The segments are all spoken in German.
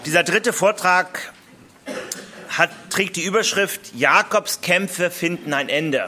Dieser dritte Vortrag trägt die Überschrift Jakobs Kämpfe finden ein Ende.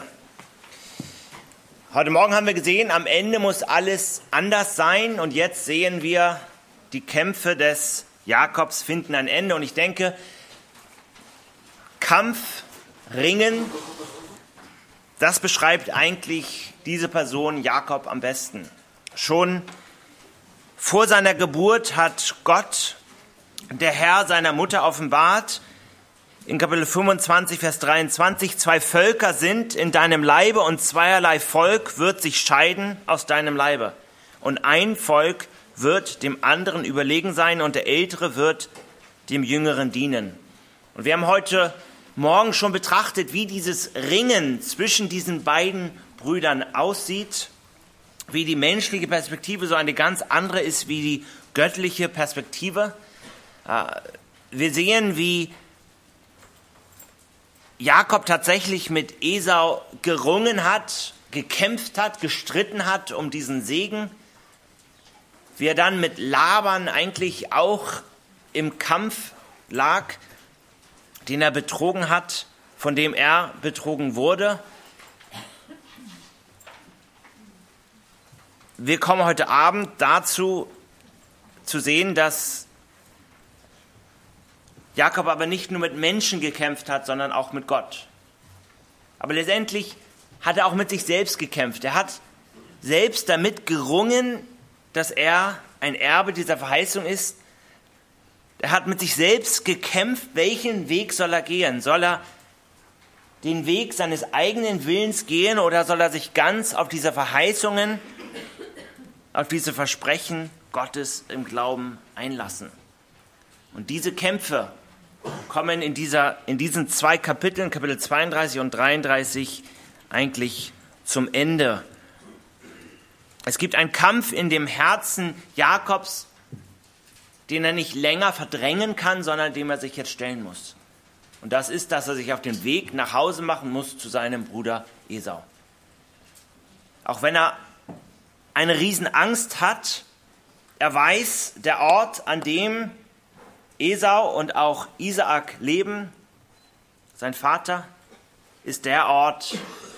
Heute Morgen haben wir gesehen, am Ende muss alles anders sein und jetzt sehen wir, die Kämpfe des Jakobs finden ein Ende. Und ich denke, Kampf, Ringen, das beschreibt eigentlich diese Person Jakob am besten. Schon vor seiner Geburt hat Gott, der Herr, seiner Mutter offenbart, in Kapitel 25, Vers 23, 2 Völker sind in deinem Leibe und zweierlei Volk wird sich scheiden aus deinem Leibe. Und ein Volk wird dem anderen überlegen sein und der Ältere wird dem Jüngeren dienen. Und wir haben heute Morgen schon betrachtet, wie dieses Ringen zwischen diesen beiden Brüdern aussieht, wie die menschliche Perspektive so eine ganz andere ist wie die göttliche Perspektive. Wir sehen, wie Jakob tatsächlich mit Esau gerungen hat, gekämpft hat, gestritten hat um diesen Segen. Wie er dann mit Laban eigentlich auch im Kampf lag, den er betrogen hat, von dem er betrogen wurde. Wir kommen heute Abend dazu zu sehen, dass Jakob aber nicht nur mit Menschen gekämpft hat, sondern auch mit Gott. Aber letztendlich hat er auch mit sich selbst gekämpft. Er hat selbst damit gerungen, dass er ein Erbe dieser Verheißung ist. Er hat mit sich selbst gekämpft, welchen Weg soll er gehen? Soll er den Weg seines eigenen Willens gehen oder soll er sich ganz auf diese Verheißungen, auf diese Versprechen Gottes im Glauben einlassen? Und diese Kämpfe kommen in diesen 2 Kapiteln, Kapitel 32 und 33, eigentlich zum Ende. Es gibt einen Kampf in dem Herzen Jakobs, den er nicht länger verdrängen kann, sondern dem er sich jetzt stellen muss. Und das ist, dass er sich auf den Weg nach Hause machen muss zu seinem Bruder Esau. Auch wenn er eine Riesenangst hat, er weiß, der Ort, an dem Esau und auch Isaak leben, sein Vater, ist der Ort,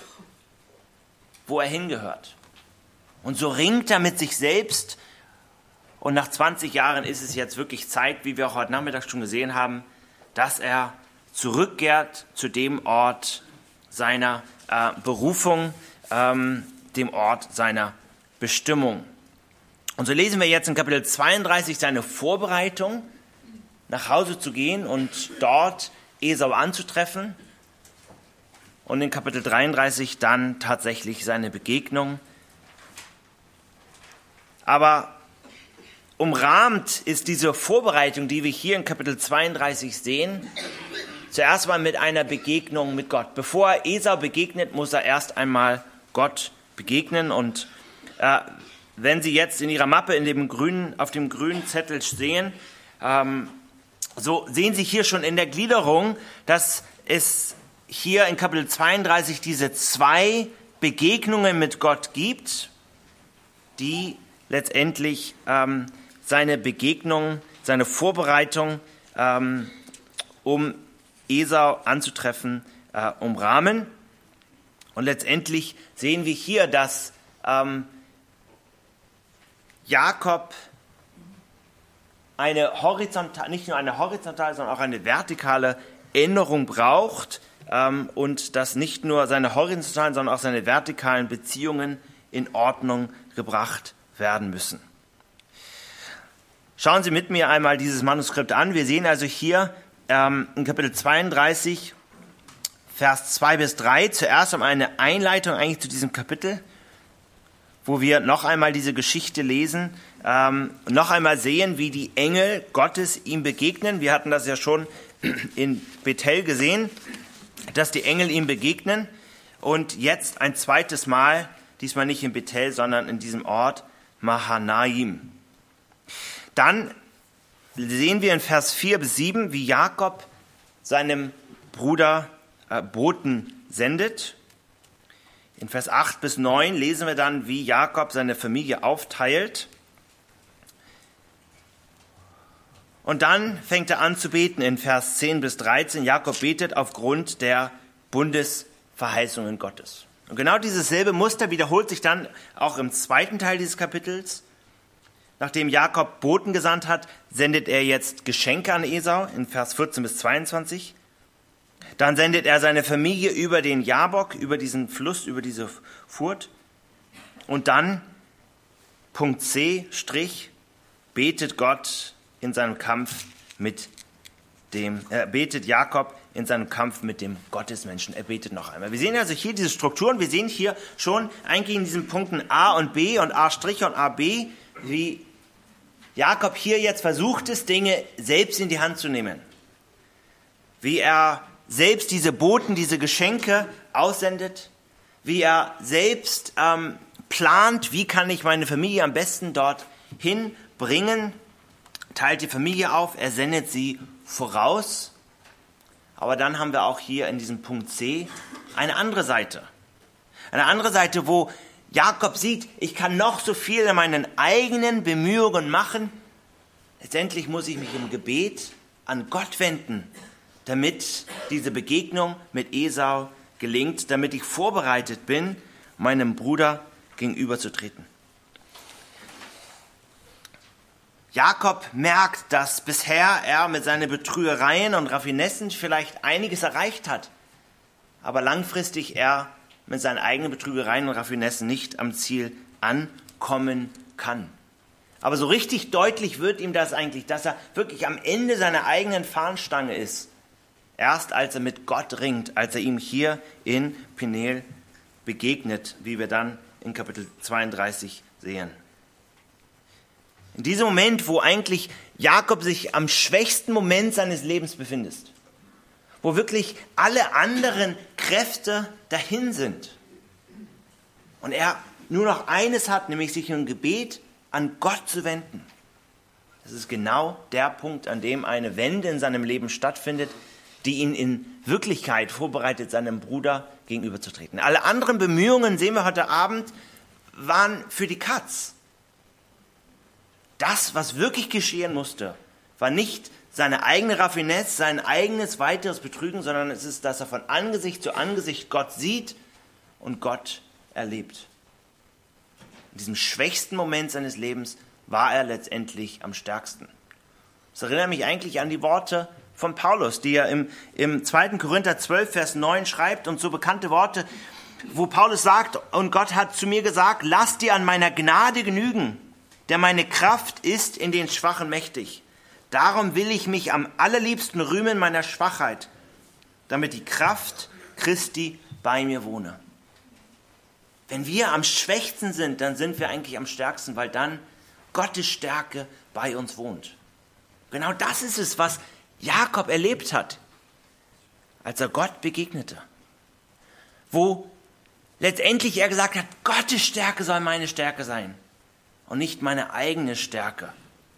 wo er hingehört. Und so ringt er mit sich selbst. Und nach 20 Jahren ist es jetzt wirklich Zeit, wie wir auch heute Nachmittag schon gesehen haben, dass er zurückkehrt zu dem Ort seiner Berufung, dem Ort seiner Bestimmung. Und so lesen wir jetzt in Kapitel 32 seine Vorbereitung, nach Hause zu gehen und dort Esau anzutreffen. Und in Kapitel 33 dann tatsächlich seine Begegnung. Aber umrahmt ist diese Vorbereitung, die wir hier in Kapitel 32 sehen, zuerst mal mit einer Begegnung mit Gott. Bevor er Esau begegnet, muss er erst einmal Gott begegnen. Und wenn Sie jetzt in Ihrer Mappe auf dem grünen Zettel sehen, so sehen Sie hier schon in der Gliederung, dass es hier in Kapitel 32 diese 2 Begegnungen mit Gott gibt, die letztendlich seine Begegnung, seine Vorbereitung, um Esau anzutreffen, umrahmen. Und letztendlich sehen wir hier, dass Jakob nicht nur eine horizontale, sondern auch eine vertikale Änderung braucht und dass nicht nur seine horizontalen, sondern auch seine vertikalen Beziehungen in Ordnung gebracht werden müssen. Schauen Sie mit mir einmal dieses Manuskript an. Wir sehen also hier in Kapitel 32, Vers 2 bis 3, zuerst eine Einleitung eigentlich zu diesem Kapitel, wo wir noch einmal diese Geschichte lesen, noch einmal sehen, wie die Engel Gottes ihm begegnen. Wir hatten das ja schon in Bethel gesehen, dass die Engel ihm begegnen. Und jetzt ein zweites Mal, diesmal nicht in Bethel, sondern in diesem Ort Mahanaim. Dann sehen wir in Vers 4 bis 7, wie Jakob seinem Bruder Boten sendet. In Vers 8 bis 9 lesen wir dann, wie Jakob seine Familie aufteilt. Und dann fängt er an zu beten in Vers 10 bis 13. Jakob betet aufgrund der Bundesverheißungen Gottes. Und genau dieses selbe Muster wiederholt sich dann auch im zweiten Teil dieses Kapitels. Nachdem Jakob Boten gesandt hat, sendet er jetzt Geschenke an Esau in Vers 14 bis 22. Dann sendet er seine Familie über den Jabok, über diesen Fluss, über diese Furt. Und dann, Punkt C, Strich, betet Gott in seinem Kampf betet Jakob in seinem Kampf mit dem Gottesmenschen. Er betet noch einmal. Wir sehen also hier diese Strukturen. Wir sehen hier schon eigentlich in diesen Punkten A und B und A' und AB, wie Jakob hier jetzt versucht es, Dinge selbst in die Hand zu nehmen. Wie er selbst diese Boten, diese Geschenke aussendet. Wie er selbst plant, wie kann ich meine Familie am besten dorthin bringen. Teilt die Familie auf, er sendet sie voraus. Aber dann haben wir auch hier in diesem Punkt C eine andere Seite. Eine andere Seite, wo Jakob sieht, ich kann noch so viel in meinen eigenen Bemühungen machen. Letztendlich muss ich mich im Gebet an Gott wenden, damit diese Begegnung mit Esau gelingt, damit ich vorbereitet bin, meinem Bruder gegenüberzutreten. Jakob merkt, dass bisher er mit seinen Betrügereien und Raffinessen vielleicht einiges erreicht hat, aber langfristig er mit seinen eigenen Betrügereien und Raffinessen nicht am Ziel ankommen kann. Aber so richtig deutlich wird ihm das eigentlich, dass er wirklich am Ende seiner eigenen Fahnenstange ist. Erst als er mit Gott ringt, als er ihm hier in Peniel begegnet, wie wir dann in Kapitel 32 sehen. In diesem Moment, wo eigentlich Jakob sich am schwächsten Moment seines Lebens befindet, wo wirklich alle anderen Kräfte dahin sind und er nur noch eines hat, nämlich sich im Gebet an Gott zu wenden. Das ist genau der Punkt, an dem eine Wende in seinem Leben stattfindet, die ihn in Wirklichkeit vorbereitet, seinem Bruder gegenüberzutreten. Alle anderen Bemühungen, sehen wir heute Abend, waren für die Katz. Das, was wirklich geschehen musste, war nicht seine eigene Raffinesse, sein eigenes weiteres Betrügen, sondern es ist, dass er von Angesicht zu Angesicht Gott sieht und Gott erlebt. In diesem schwächsten Moment seines Lebens war er letztendlich am stärksten. Das erinnert mich eigentlich an die Worte von Paulus, die er im 2. Korinther 12, Vers 9 schreibt, und so bekannte Worte, wo Paulus sagt, und Gott hat zu mir gesagt, lass dir an meiner Gnade genügen, denn meine Kraft ist in den Schwachen mächtig. Darum will ich mich am allerliebsten rühmen meiner Schwachheit, damit die Kraft Christi bei mir wohne. Wenn wir am schwächsten sind, dann sind wir eigentlich am stärksten, weil dann Gottes Stärke bei uns wohnt. Genau das ist es, was Jakob erlebt hat, als er Gott begegnete. Wo letztendlich er gesagt hat, Gottes Stärke soll meine Stärke sein und nicht meine eigene Stärke.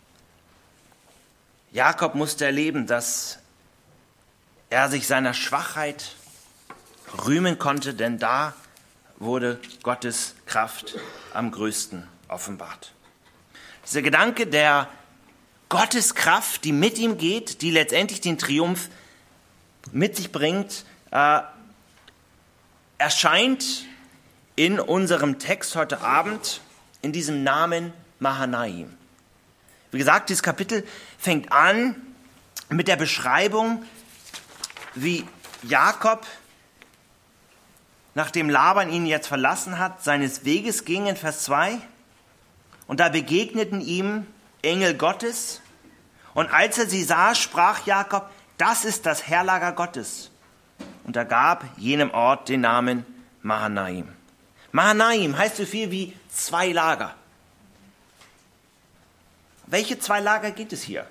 Jakob musste erleben, dass er sich seiner Schwachheit rühmen konnte, denn da wurde Gottes Kraft am größten offenbart. Dieser Gedanke der Gottes Kraft, die mit ihm geht, die letztendlich den Triumph mit sich bringt, erscheint in unserem Text heute Abend in diesem Namen Mahanaim. Wie gesagt, dieses Kapitel fängt an mit der Beschreibung, wie Jakob, nachdem Laban ihn jetzt verlassen hat, seines Weges ging in Vers 2. Und da begegneten ihm Engel Gottes. Und als er sie sah, sprach Jakob, das ist das Heerlager Gottes. Und er gab jenem Ort den Namen Mahanaim. Mahanaim heißt so viel wie 2 Lager. Welche 2 Lager gibt es hier?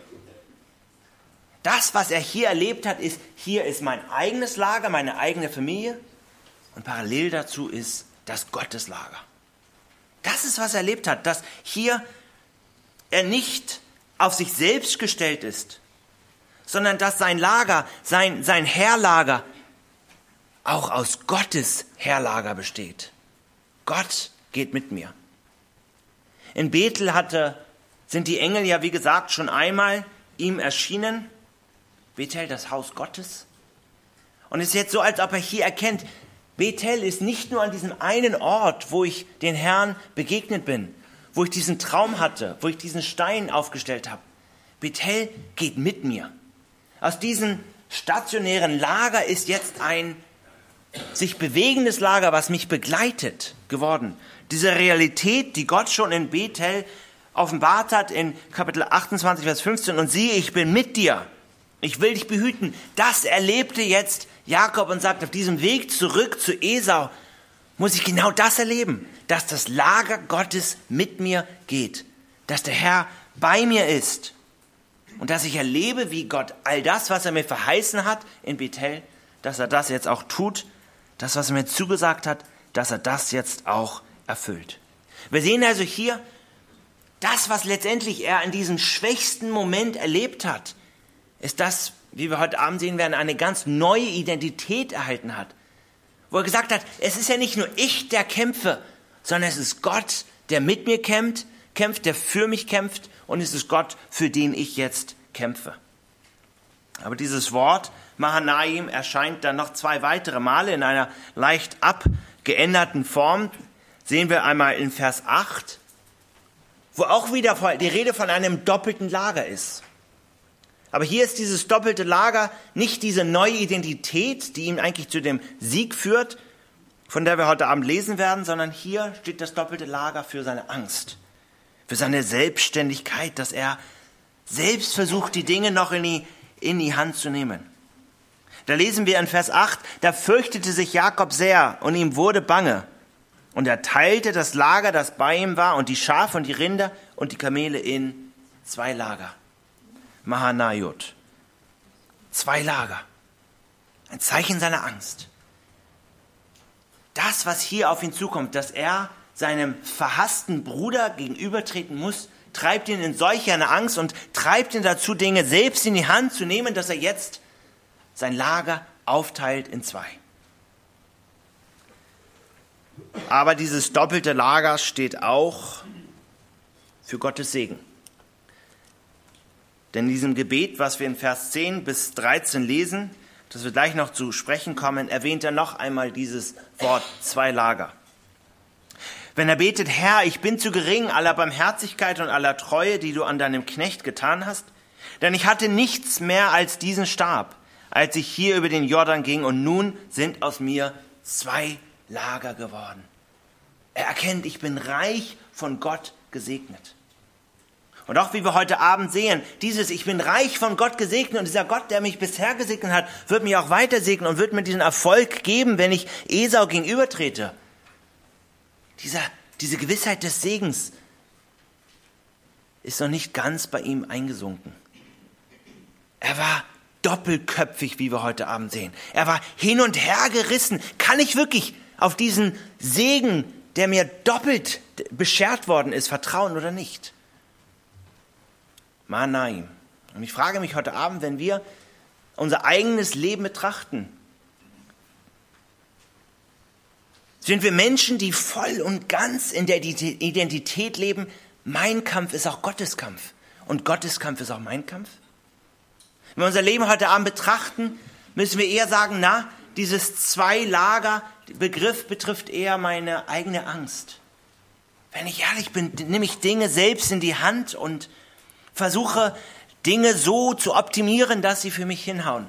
Das, was er hier erlebt hat, ist, hier ist mein eigenes Lager, meine eigene Familie. Und parallel dazu ist das Gotteslager. Das ist, was er erlebt hat, dass hier er nicht auf sich selbst gestellt ist, sondern dass sein Lager, sein Heerlager auch aus Gottes Heerlager besteht. Gott geht mit mir. In Bethel sind die Engel ja, wie gesagt, schon einmal ihm erschienen. Bethel, das Haus Gottes. Und es ist jetzt so, als ob er hier erkennt, Bethel ist nicht nur an diesem einen Ort, wo ich den Herrn begegnet bin, wo ich diesen Traum hatte, wo ich diesen Stein aufgestellt habe. Bethel geht mit mir. Aus diesem stationären Lager ist jetzt ein sich bewegendes Lager, was mich begleitet, geworden. Diese Realität, die Gott schon in Bethel offenbart hat in Kapitel 28, Vers 15, und siehe, ich bin mit dir, ich will dich behüten. Das erlebte jetzt Jakob und sagt, auf diesem Weg zurück zu Esau muss ich genau das erleben, dass das Lager Gottes mit mir geht, dass der Herr bei mir ist und dass ich erlebe, wie Gott all das, was er mir verheißen hat in Bethel, dass er das jetzt auch tut, das, was er mir zugesagt hat, dass er das jetzt auch erfüllt. Wir sehen also hier, das, was letztendlich er in diesem schwächsten Moment erlebt hat, ist das, wie wir heute Abend sehen werden, eine ganz neue Identität erhalten hat. Wo er gesagt hat, es ist ja nicht nur ich, der kämpfe, sondern es ist Gott, der mit mir kämpft, der für mich kämpft, und es ist Gott, für den ich jetzt kämpfe. Aber dieses Wort Mahanaim erscheint dann noch 2 weitere Male in einer leicht abgeänderten Form. Sehen wir einmal in Vers 8, wo auch wieder die Rede von einem doppelten Lager ist. Aber hier ist dieses doppelte Lager nicht diese neue Identität, die ihn eigentlich zu dem Sieg führt, von der wir heute Abend lesen werden, sondern hier steht das doppelte Lager für seine Angst, für seine Selbstständigkeit, dass er selbst versucht, die Dinge noch in die Hand zu nehmen. Da lesen wir in Vers 8, da fürchtete sich Jakob sehr und ihm wurde bange. Und er teilte das Lager, das bei ihm war, und die Schafe und die Rinder und die Kamele in 2 Lager. Mahanayot. 2 Lager. Ein Zeichen seiner Angst. Das, was hier auf ihn zukommt, dass er seinem verhassten Bruder gegenübertreten muss, treibt ihn in solch eine Angst und treibt ihn dazu, Dinge selbst in die Hand zu nehmen, dass er jetzt sein Lager aufteilt in 2. Aber dieses doppelte Lager steht auch für Gottes Segen. Denn in diesem Gebet, was wir in Vers 10 bis 13 lesen, das wir gleich noch zu sprechen kommen, erwähnt er noch einmal dieses Wort 2 Lager. Wenn er betet, Herr, ich bin zu gering aller Barmherzigkeit und aller Treue, die du an deinem Knecht getan hast, denn ich hatte nichts mehr als diesen Stab, als ich hier über den Jordan ging, und nun sind aus mir 2 Lager geworden. Er erkennt, ich bin reich von Gott gesegnet. Und auch wie wir heute Abend sehen, dieses ich bin reich von Gott gesegnet, und dieser Gott, der mich bisher gesegnet hat, wird mich auch weiter segnen und wird mir diesen Erfolg geben, wenn ich Esau gegenübertrete. Diese Gewissheit des Segens ist noch nicht ganz bei ihm eingesunken. Er war doppelköpfig, wie wir heute Abend sehen. Er war hin und her gerissen. Kann ich wirklich auf diesen Segen, der mir doppelt beschert worden ist, vertrauen oder nicht? Mahanaim. Und ich frage mich heute Abend, wenn wir unser eigenes Leben betrachten, sind wir Menschen, die voll und ganz in der Identität leben, mein Kampf ist auch Gottes Kampf und Gottes Kampf ist auch mein Kampf? Wenn wir unser Leben heute Abend betrachten, müssen wir eher sagen, dieses 2 Lager Begriff betrifft eher meine eigene Angst. Wenn ich ehrlich bin, nehme ich Dinge selbst in die Hand und versuche, Dinge so zu optimieren, dass sie für mich hinhauen.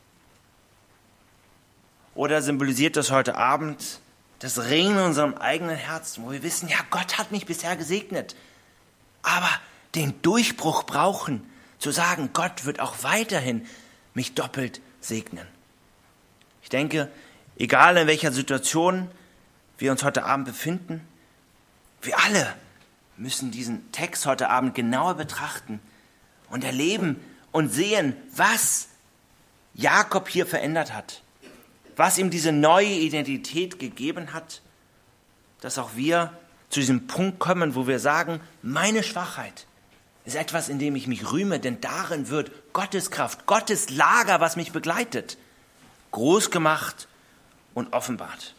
Oder symbolisiert das heute Abend das Ringen in unserem eigenen Herzen, wo wir wissen, ja, Gott hat mich bisher gesegnet, aber den Durchbruch brauchen, zu sagen, Gott wird auch weiterhin mich doppelt segnen. Ich denke, egal in welcher Situation wir uns heute Abend befinden, wir alle müssen diesen Text heute Abend genauer betrachten und erleben und sehen, was Jakob hier verändert hat, was ihm diese neue Identität gegeben hat, dass auch wir zu diesem Punkt kommen, wo wir sagen, meine Schwachheit ist etwas, in dem ich mich rühme, denn darin wird Gottes Kraft, Gottes Lager, was mich begleitet, groß gemacht und offenbart.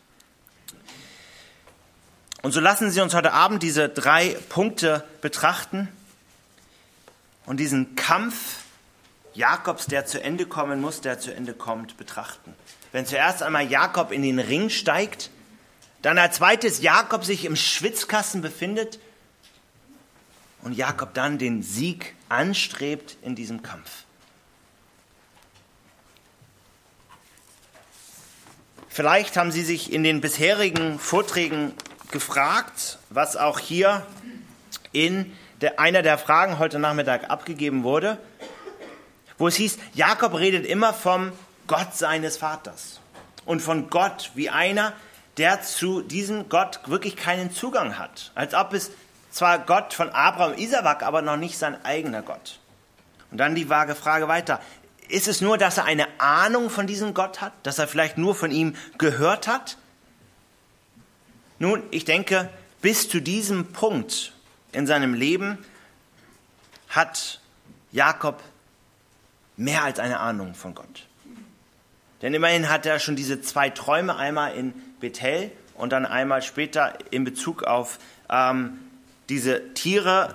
Und so lassen Sie uns heute Abend diese 3 Punkte betrachten und diesen Kampf Jakobs, der zu Ende kommen muss, der zu Ende kommt, betrachten. Wenn zuerst einmal Jakob in den Ring steigt, dann als zweites Jakob sich im Schwitzkasten befindet und Jakob dann den Sieg anstrebt in diesem Kampf. Vielleicht haben Sie sich in den bisherigen Vorträgen gefragt, was auch hier in einer der Fragen heute Nachmittag abgegeben wurde, wo es hieß, Jakob redet immer vom Gott seines Vaters und von Gott wie einer, der zu diesem Gott wirklich keinen Zugang hat. Als ob es zwar Gott von Abraham und Isaak, aber noch nicht sein eigener Gott. Und dann die vage Frage weiter. Ist es nur, dass er eine Ahnung von diesem Gott hat? Dass er vielleicht nur von ihm gehört hat? Nun, ich denke, bis zu diesem Punkt in seinem Leben hat Jakob mehr als eine Ahnung von Gott. Denn immerhin hat er schon diese 2 Träume, einmal in Bethel und dann einmal später in Bezug auf diese Tiere,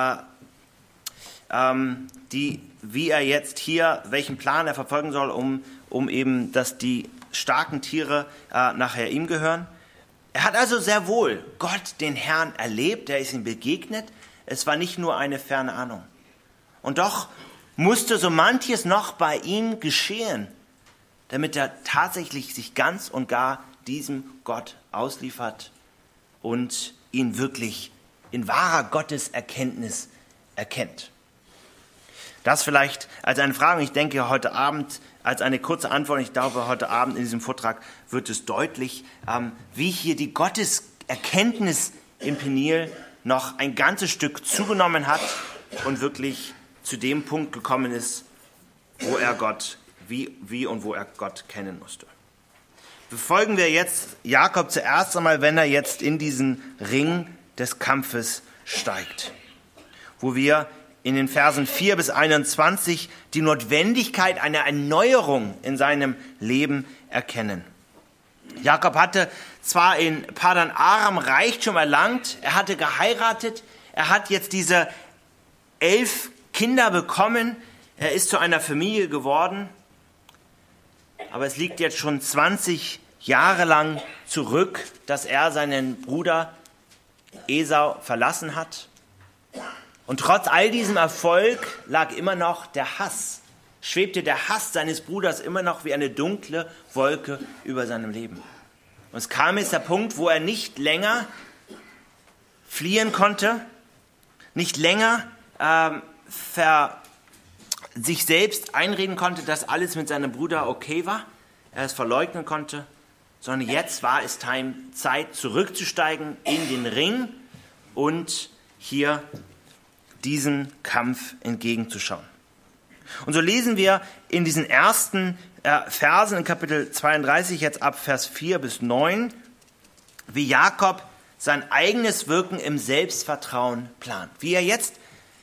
wie er jetzt hier, welchen Plan er verfolgen soll, um eben, dass die starken Tiere nachher ihm gehören. Er hat also sehr wohl Gott, den Herrn, erlebt, er ist ihm begegnet. Es war nicht nur eine ferne Ahnung. Und doch musste so manches noch bei ihm geschehen, damit er tatsächlich sich ganz und gar diesem Gott ausliefert und ihn wirklich in wahrer Gotteserkenntnis erkennt. Das vielleicht als eine Frage. Ich denke heute Abend als eine kurze Antwort. Ich glaube, heute Abend in diesem Vortrag wird es deutlich, wie hier die Gotteserkenntnis im Peniel noch ein ganzes Stück zugenommen hat und wirklich zu dem Punkt gekommen ist, wo er Gott, wie und wo er Gott kennen musste. Befolgen wir jetzt Jakob zuerst einmal, wenn er jetzt in diesen Ring des Kampfes steigt, wo wir in den Versen 4 bis 21 die Notwendigkeit einer Erneuerung in seinem Leben erkennen. Jakob hatte zwar in Padan Aram Reichtum erlangt, er hatte geheiratet, er hat jetzt diese 11 Kinder bekommen, er ist zu einer Familie geworden, aber es liegt jetzt schon 20 Jahre lang zurück, dass er seinen Bruder Esau verlassen hat. Und trotz all diesem Erfolg lag immer noch der Hass, schwebte der Hass seines Bruders immer noch wie eine dunkle Wolke über seinem Leben. Und es kam jetzt der Punkt, wo er nicht länger fliehen konnte, nicht länger sich selbst einreden konnte, dass alles mit seinem Bruder okay war, er es verleugnen konnte, sondern jetzt war es Zeit zurückzusteigen in den Ring und hier diesen Kampf entgegenzuschauen. Und so lesen wir in diesen ersten Versen in Kapitel 32, jetzt ab Vers 4 bis 9, wie Jakob sein eigenes Wirken im Selbstvertrauen plant. Wie er jetzt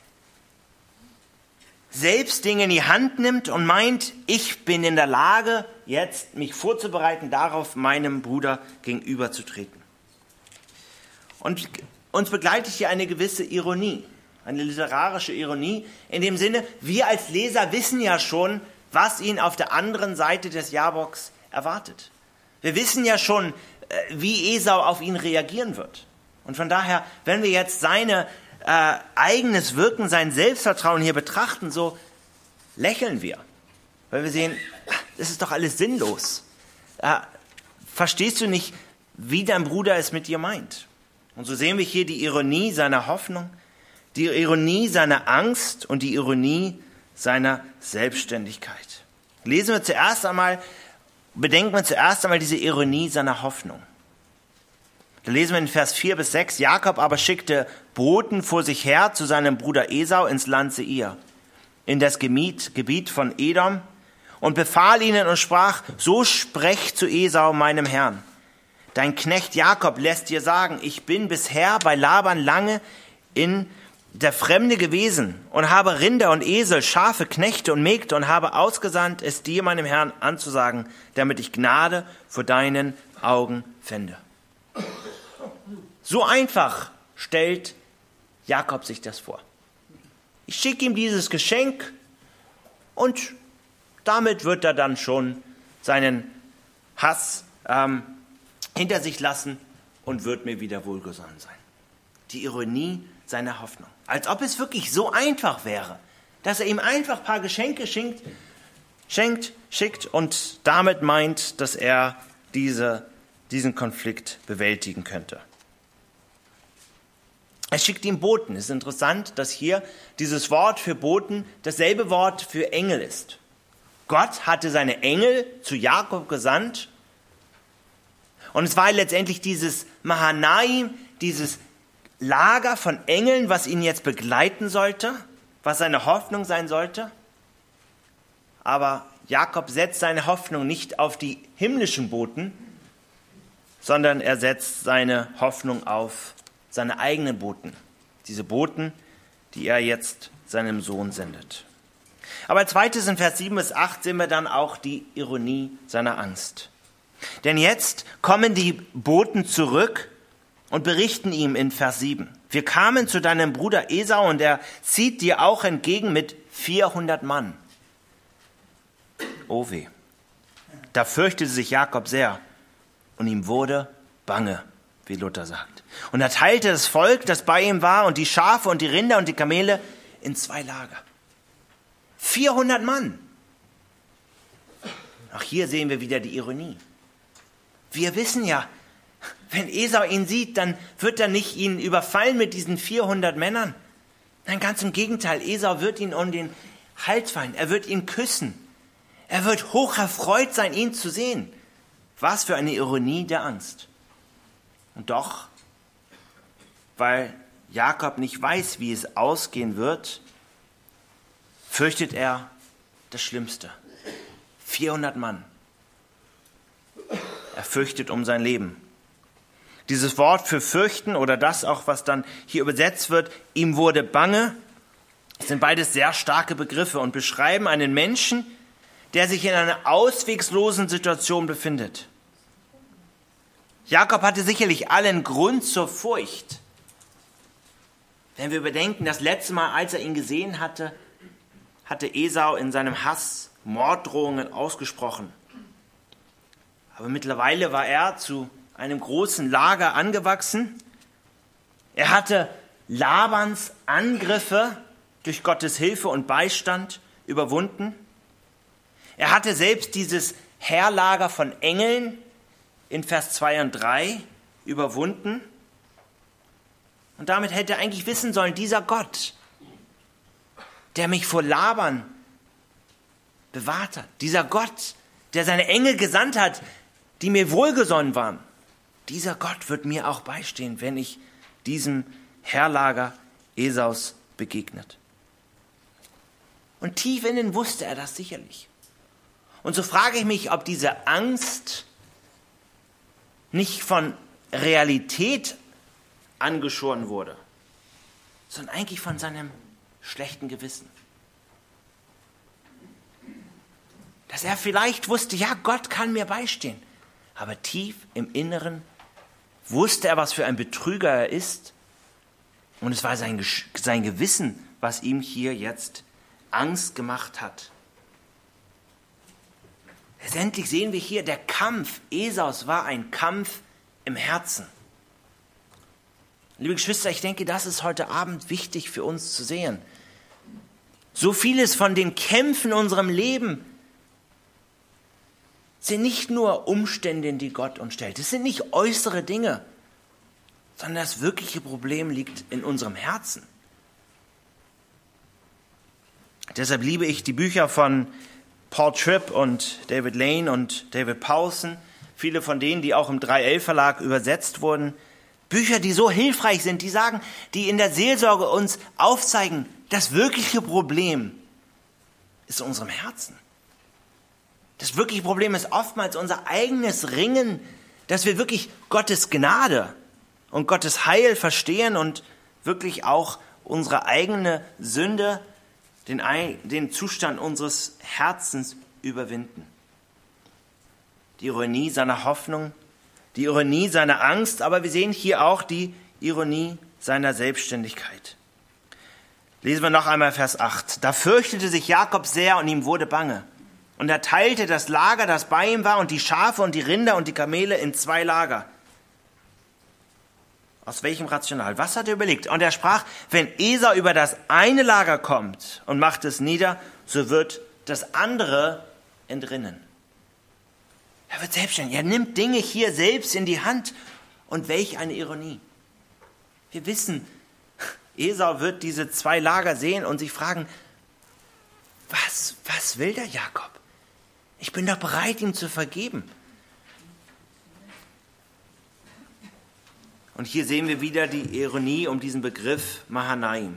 selbst Dinge in die Hand nimmt und meint, ich bin in der Lage, jetzt mich vorzubereiten, darauf meinem Bruder gegenüberzutreten. Und uns begleitet hier eine gewisse Ironie. Eine literarische Ironie, in dem Sinne, wir als Leser wissen ja schon, was ihn auf der anderen Seite des Jabboks erwartet. Wir wissen ja schon, wie Esau auf ihn reagieren wird. Und von daher, wenn wir jetzt sein eigenes Wirken, sein Selbstvertrauen hier betrachten, so lächeln wir. Weil wir sehen, das ist doch alles sinnlos. Verstehst du nicht, wie dein Bruder es mit dir meint? Und so sehen wir hier die Ironie seiner Hoffnung, die Ironie seiner Angst und die Ironie seiner Selbstständigkeit. Bedenken wir zuerst einmal diese Ironie seiner Hoffnung. Da lesen wir in Vers 4 bis 6, Jakob aber schickte Boten vor sich her zu seinem Bruder Esau ins Land Seir, in das Gebiet von Edom, und befahl ihnen und sprach, so sprecht zu Esau, meinem Herrn. Dein Knecht Jakob lässt dir sagen, ich bin bisher bei Laban lange in der Fremde gewesen und habe Rinder und Esel, Schafe, Knechte und Mägde und habe ausgesandt, es dir, meinem Herrn, anzusagen, damit ich Gnade vor deinen Augen fände. So einfach stellt Jakob sich das vor. Ich schicke ihm dieses Geschenk Und damit wird er dann schon seinen Hass hinter sich lassen und wird mir wieder wohlgesonnen sein. Die Ironie seiner Hoffnung. Als ob es wirklich so einfach wäre, dass er ihm einfach ein paar Geschenke schickt und damit meint, dass er diesen Konflikt bewältigen könnte. Er schickt ihm Boten. Es ist interessant, dass hier dieses Wort für Boten dasselbe Wort für Engel ist. Gott hatte seine Engel zu Jakob gesandt. Und es war letztendlich dieses Mahanaim, dieses Lager von Engeln, was ihn jetzt begleiten sollte, was seine Hoffnung sein sollte. Aber Jakob setzt seine Hoffnung nicht auf die himmlischen Boten, sondern er setzt seine Hoffnung auf seine eigenen Boten. Diese Boten, die er jetzt seinem Sohn sendet. Aber als zweites in Vers 7 bis 8 sehen wir dann auch die Ironie seiner Angst. Denn jetzt kommen die Boten zurück und berichten ihm in Vers 7. Wir kamen zu deinem Bruder Esau und er zieht dir auch entgegen mit 400 Mann. Oh weh. Da fürchtete sich Jakob sehr und ihm wurde bange, wie Luther sagt. Und er teilte das Volk, das bei ihm war, und die Schafe und die Rinder und die Kamele in 2 Lager. 400 Mann. Auch hier sehen wir wieder die Ironie. Wir wissen ja, wenn Esau ihn sieht, dann wird er nicht ihn überfallen mit diesen 400 Männern. Nein, ganz im Gegenteil. Esau wird ihn um den Hals fallen. Er wird ihn küssen. Er wird hoch erfreut sein, ihn zu sehen. Was für eine Ironie der Angst. Und doch, weil Jakob nicht weiß, wie es ausgehen wird, fürchtet er das Schlimmste. 400 Mann. Er fürchtet um sein Leben. Dieses Wort für fürchten oder das auch, was dann hier übersetzt wird, ihm wurde bange, sind beides sehr starke Begriffe und beschreiben einen Menschen, der sich in einer auswegslosen Situation befindet. Jakob hatte sicherlich allen Grund zur Furcht. Wenn wir überdenken, das letzte Mal, als er ihn gesehen hatte, hatte Esau in seinem Hass Morddrohungen ausgesprochen. Aber mittlerweile war er zu einem großen Lager angewachsen. Er hatte Labans Angriffe durch Gottes Hilfe und Beistand überwunden. Er hatte selbst dieses Heerlager von Engeln in Vers 2 und 3 überwunden. Und damit hätte er eigentlich wissen sollen, dieser Gott, der mich vor Laban bewahrt hat, dieser Gott, der seine Engel gesandt hat, die mir wohlgesonnen waren, dieser Gott wird mir auch beistehen, wenn ich diesem Heerlager Esaus begegnet. Und tief innen wusste er das sicherlich. Und so frage ich mich, ob diese Angst nicht von Realität angeschoren wurde, sondern eigentlich von seinem schlechten Gewissen. Dass er vielleicht wusste, ja, Gott kann mir beistehen. Aber tief im Inneren wusste er, was für ein Betrüger er ist. Und es war sein Gewissen, was ihm hier jetzt Angst gemacht hat. Letztendlich sehen wir hier, der Kampf Esaus war ein Kampf im Herzen. Liebe Geschwister, ich denke, das ist heute Abend wichtig für uns zu sehen. So vieles von den Kämpfen in unserem Leben sind nicht nur Umstände, in die Gott uns stellt. Es sind nicht äußere Dinge, sondern das wirkliche Problem liegt in unserem Herzen. Deshalb liebe ich die Bücher von Paul Tripp und David Lane und David Powson, viele von denen, die auch im 3L Verlag übersetzt wurden. Bücher, die so hilfreich sind, die in der Seelsorge uns aufzeigen, das wirkliche Problem ist in unserem Herzen. Das wirkliche Problem ist oftmals unser eigenes Ringen, dass wir wirklich Gottes Gnade und Gottes Heil verstehen und wirklich auch unsere eigene Sünde, den Zustand unseres Herzens überwinden. Die Ironie seiner Hoffnung, die Ironie seiner Angst, aber wir sehen hier auch die Ironie seiner Selbstständigkeit. Lesen wir noch einmal Vers 8. Da fürchtete sich Jakob sehr und ihm wurde bange. Und er teilte das Lager, das bei ihm war, und die Schafe und die Rinder und die Kamele in 2 Lager. Aus welchem Rational? Was hat er überlegt? Und er sprach, wenn Esau über das eine Lager kommt und macht es nieder, so wird das andere entrinnen. Er wird selbstständig. Er nimmt Dinge hier selbst in die Hand. Und welch eine Ironie. Wir wissen, Esau wird diese 2 Lager sehen und sich fragen, was will der Jakob? Ich bin doch bereit, ihm zu vergeben. Und hier sehen wir wieder die Ironie um diesen Begriff Mahanaim.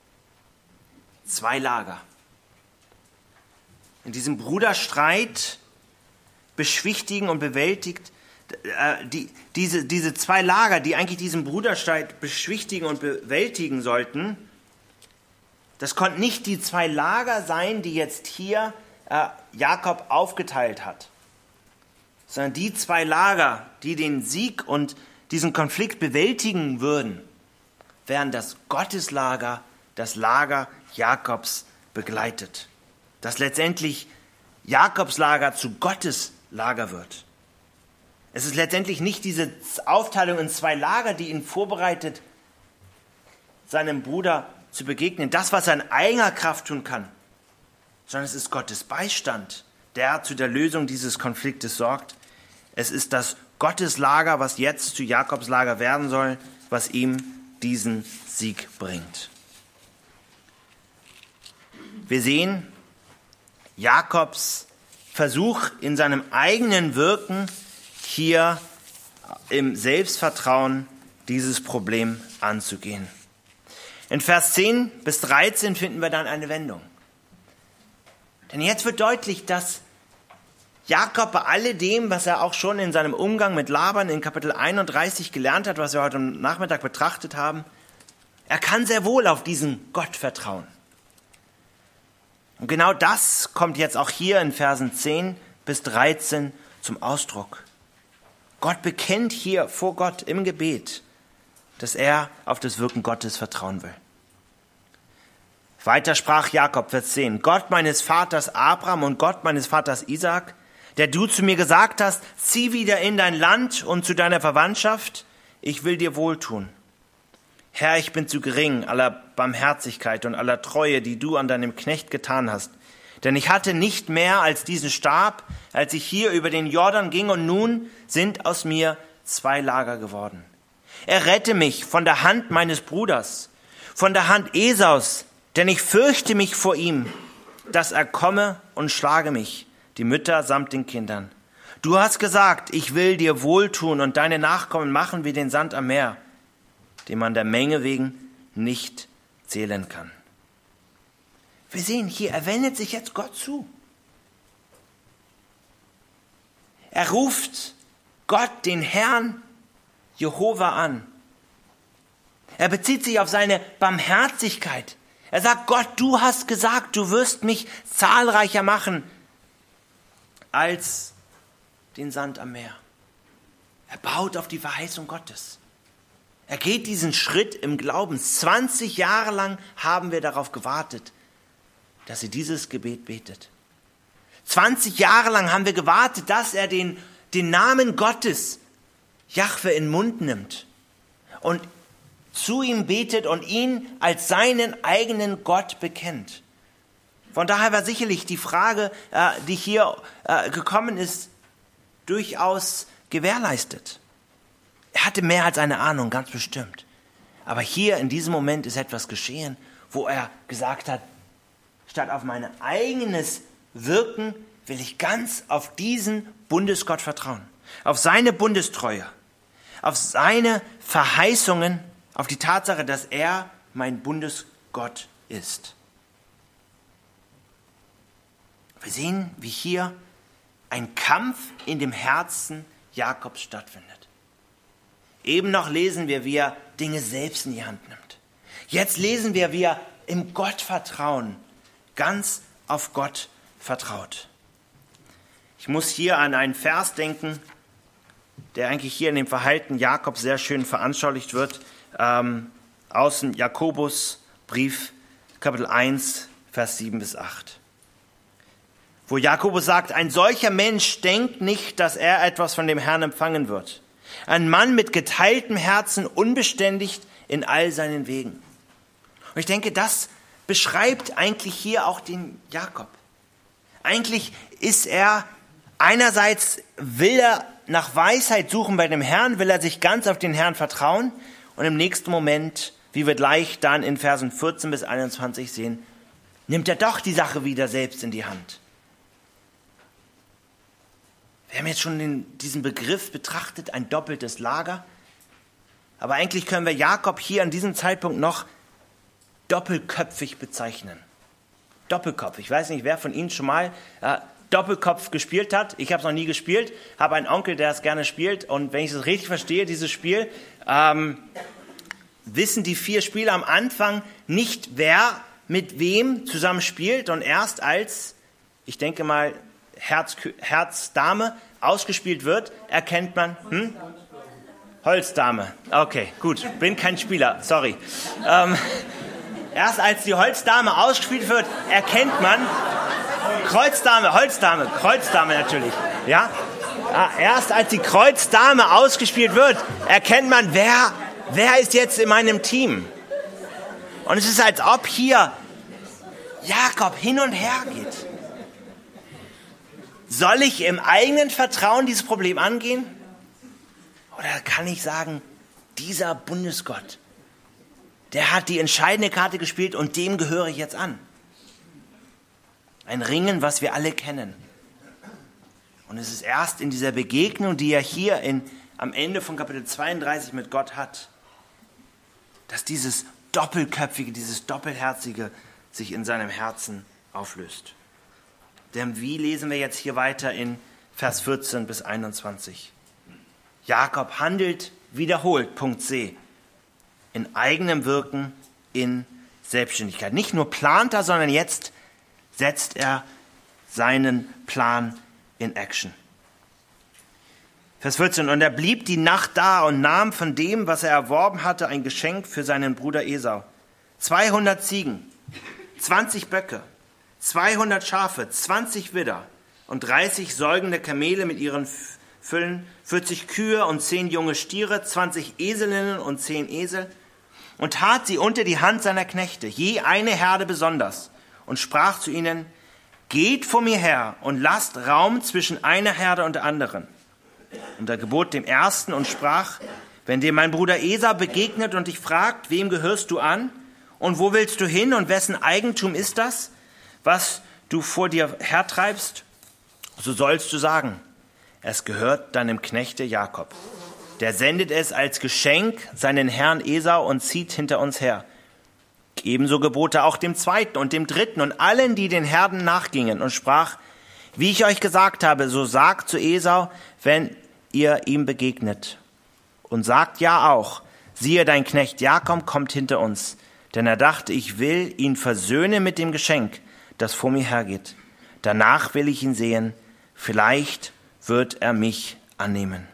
2 Lager. In diesem Bruderstreit beschwichtigen und bewältigt diese 2 Lager, die eigentlich diesen Bruderstreit beschwichtigen und bewältigen sollten, das konnten nicht die 2 Lager sein, die jetzt hier Jakob aufgeteilt hat, sondern die 2 Lager, die den Sieg und diesen Konflikt bewältigen würden, wären das Gotteslager, das Lager Jakobs begleitet, dass letztendlich Jakobs Lager zu Gottes Lager wird. Es ist letztendlich nicht diese Aufteilung in 2 Lager, die ihn vorbereitet, seinem Bruder zu begegnen, das, was er in eigener Kraft tun kann, sondern es ist Gottes Beistand, der zu der Lösung dieses Konfliktes sorgt. Es ist das Gotteslager, was jetzt zu Jakobs Lager werden soll, was ihm diesen Sieg bringt. Wir sehen Jakobs Versuch in seinem eigenen Wirken, hier im Selbstvertrauen dieses Problem anzugehen. In Vers 10 bis 13 finden wir dann eine Wendung. Denn jetzt wird deutlich, dass Jakob bei alledem, was er auch schon in seinem Umgang mit Laban in Kapitel 31 gelernt hat, was wir heute Nachmittag betrachtet haben, er kann sehr wohl auf diesen Gott vertrauen. Und genau das kommt jetzt auch hier in Versen 10 bis 13 zum Ausdruck. Gott bekennt hier vor Gott im Gebet, dass er auf das Wirken Gottes vertrauen will. Weiter sprach Jakob, Vers 10, Gott meines Vaters Abraham und Gott meines Vaters Isaak, der du zu mir gesagt hast, zieh wieder in dein Land und zu deiner Verwandtschaft, ich will dir wohltun. Herr, ich bin zu gering aller Barmherzigkeit und aller Treue, die du an deinem Knecht getan hast. Denn ich hatte nicht mehr als diesen Stab, als ich hier über den Jordan ging, und nun sind aus mir 2 Lager geworden. Errette mich von der Hand meines Bruders, von der Hand Esaus, denn ich fürchte mich vor ihm, dass er komme und schlage mich, die Mütter samt den Kindern. Du hast gesagt, ich will dir wohltun und deine Nachkommen machen wie den Sand am Meer, den man der Menge wegen nicht zählen kann. Wir sehen hier, er wendet sich jetzt Gott zu. Er ruft Gott, den Herrn Jehova, an. Er bezieht sich auf seine Barmherzigkeit. Er sagt, Gott, du hast gesagt, du wirst mich zahlreicher machen als den Sand am Meer. Er baut auf die Verheißung Gottes. Er geht diesen Schritt im Glauben. 20 Jahre lang haben wir darauf gewartet, dass er dieses Gebet betet. 20 Jahre lang haben wir gewartet, dass er den Namen Gottes, Jahwe, in den Mund nimmt und zu ihm betet und ihn als seinen eigenen Gott bekennt. Von daher war sicherlich die Frage, die hier gekommen ist, durchaus gewährleistet. Er hatte mehr als eine Ahnung, ganz bestimmt. Aber hier in diesem Moment ist etwas geschehen, wo er gesagt hat, statt auf mein eigenes Wirken will ich ganz auf diesen Bundesgott vertrauen. Auf seine Bundestreue, auf seine Verheißungen, auf die Tatsache, dass er mein Bundesgott ist. Wir sehen, wie hier ein Kampf in dem Herzen Jakobs stattfindet. Eben noch lesen wir, wie er Dinge selbst in die Hand nimmt. Jetzt lesen wir, wie er im Gottvertrauen ganz auf Gott vertraut. Ich muss hier an einen Vers denken, der eigentlich hier in dem Verhalten Jakobs sehr schön veranschaulicht wird, aus dem Jakobusbrief, Kapitel 1, Vers 7 bis 8. Wo Jakobus sagt, ein solcher Mensch denkt nicht, dass er etwas von dem Herrn empfangen wird. Ein Mann mit geteiltem Herzen, unbeständig in all seinen Wegen. Und ich denke, das beschreibt eigentlich hier auch den Jakob. Eigentlich ist er, einerseits will er nach Weisheit suchen bei dem Herrn, will er sich ganz auf den Herrn vertrauen. Und im nächsten Moment, wie wir gleich dann in Versen 14 bis 21 sehen, nimmt er doch die Sache wieder selbst in die Hand. Wir haben jetzt schon diesen Begriff betrachtet, ein doppeltes Lager. Aber eigentlich können wir Jakob hier an diesem Zeitpunkt noch doppelköpfig bezeichnen. Doppelkopf. Ich weiß nicht, wer von Ihnen schon mal Doppelkopf gespielt hat. Ich habe es noch nie gespielt, habe einen Onkel, der es gerne spielt. Und wenn ich es richtig verstehe, dieses Spiel, wissen die 4 Spieler am Anfang nicht, wer mit wem zusammen spielt. Und erst als, ich denke mal, Herz-Dame ausgespielt wird, erkennt man, Holzdame. Okay, gut, bin kein Spieler, sorry. Erst als die Holzdame ausgespielt wird, erkennt man, Kreuzdame natürlich, ja. Erst als die Kreuzdame ausgespielt wird, erkennt man, wer ist jetzt in meinem Team. Und es ist, als ob hier Jakob hin und her geht. Soll ich im eigenen Vertrauen dieses Problem angehen? Oder kann ich sagen, dieser Bundesgott, der hat die entscheidende Karte gespielt und dem gehöre ich jetzt an. Ein Ringen, was wir alle kennen. Und es ist erst in dieser Begegnung, die er hier am Ende von Kapitel 32 mit Gott hat, dass dieses Doppelköpfige, dieses Doppelherzige sich in seinem Herzen auflöst. Denn wie lesen wir jetzt hier weiter in Vers 14 bis 21? Jakob handelt wiederholt, Punkt C, in eigenem Wirken, in Selbstständigkeit. Nicht nur plant er, sondern jetzt setzt er seinen Plan in Action. Vers 14, und er blieb die Nacht da und nahm von dem, was er erworben hatte, ein Geschenk für seinen Bruder Esau. 200 Ziegen, 20 Böcke, 200 Schafe, 20 Widder und 30 säugende Kamele mit ihren Füllen, 40 Kühe und 10 junge Stiere, 20 Eselinnen und 10 Esel, und tat sie unter die Hand seiner Knechte, je eine Herde besonders, und sprach zu ihnen, geht vor mir her und lasst Raum zwischen einer Herde und der anderen. Und er gebot dem Ersten und sprach, wenn dir mein Bruder Esau begegnet und dich fragt, wem gehörst du an und wo willst du hin und wessen Eigentum ist das, was du vor dir hertreibst, so sollst du sagen, es gehört deinem Knechte Jakob. Der sendet es als Geschenk seinen Herrn Esau und zieht hinter uns her. Ebenso gebot er auch dem Zweiten und dem Dritten und allen, die den Herden nachgingen, und sprach, wie ich euch gesagt habe, so sagt zu Esau, wenn ihr ihm begegnet. Und sagt ja auch, siehe, dein Knecht Jakob kommt hinter uns, denn er dachte, ich will ihn versöhnen mit dem Geschenk, das vor mir hergeht. Danach will ich ihn sehen, vielleicht wird er mich annehmen.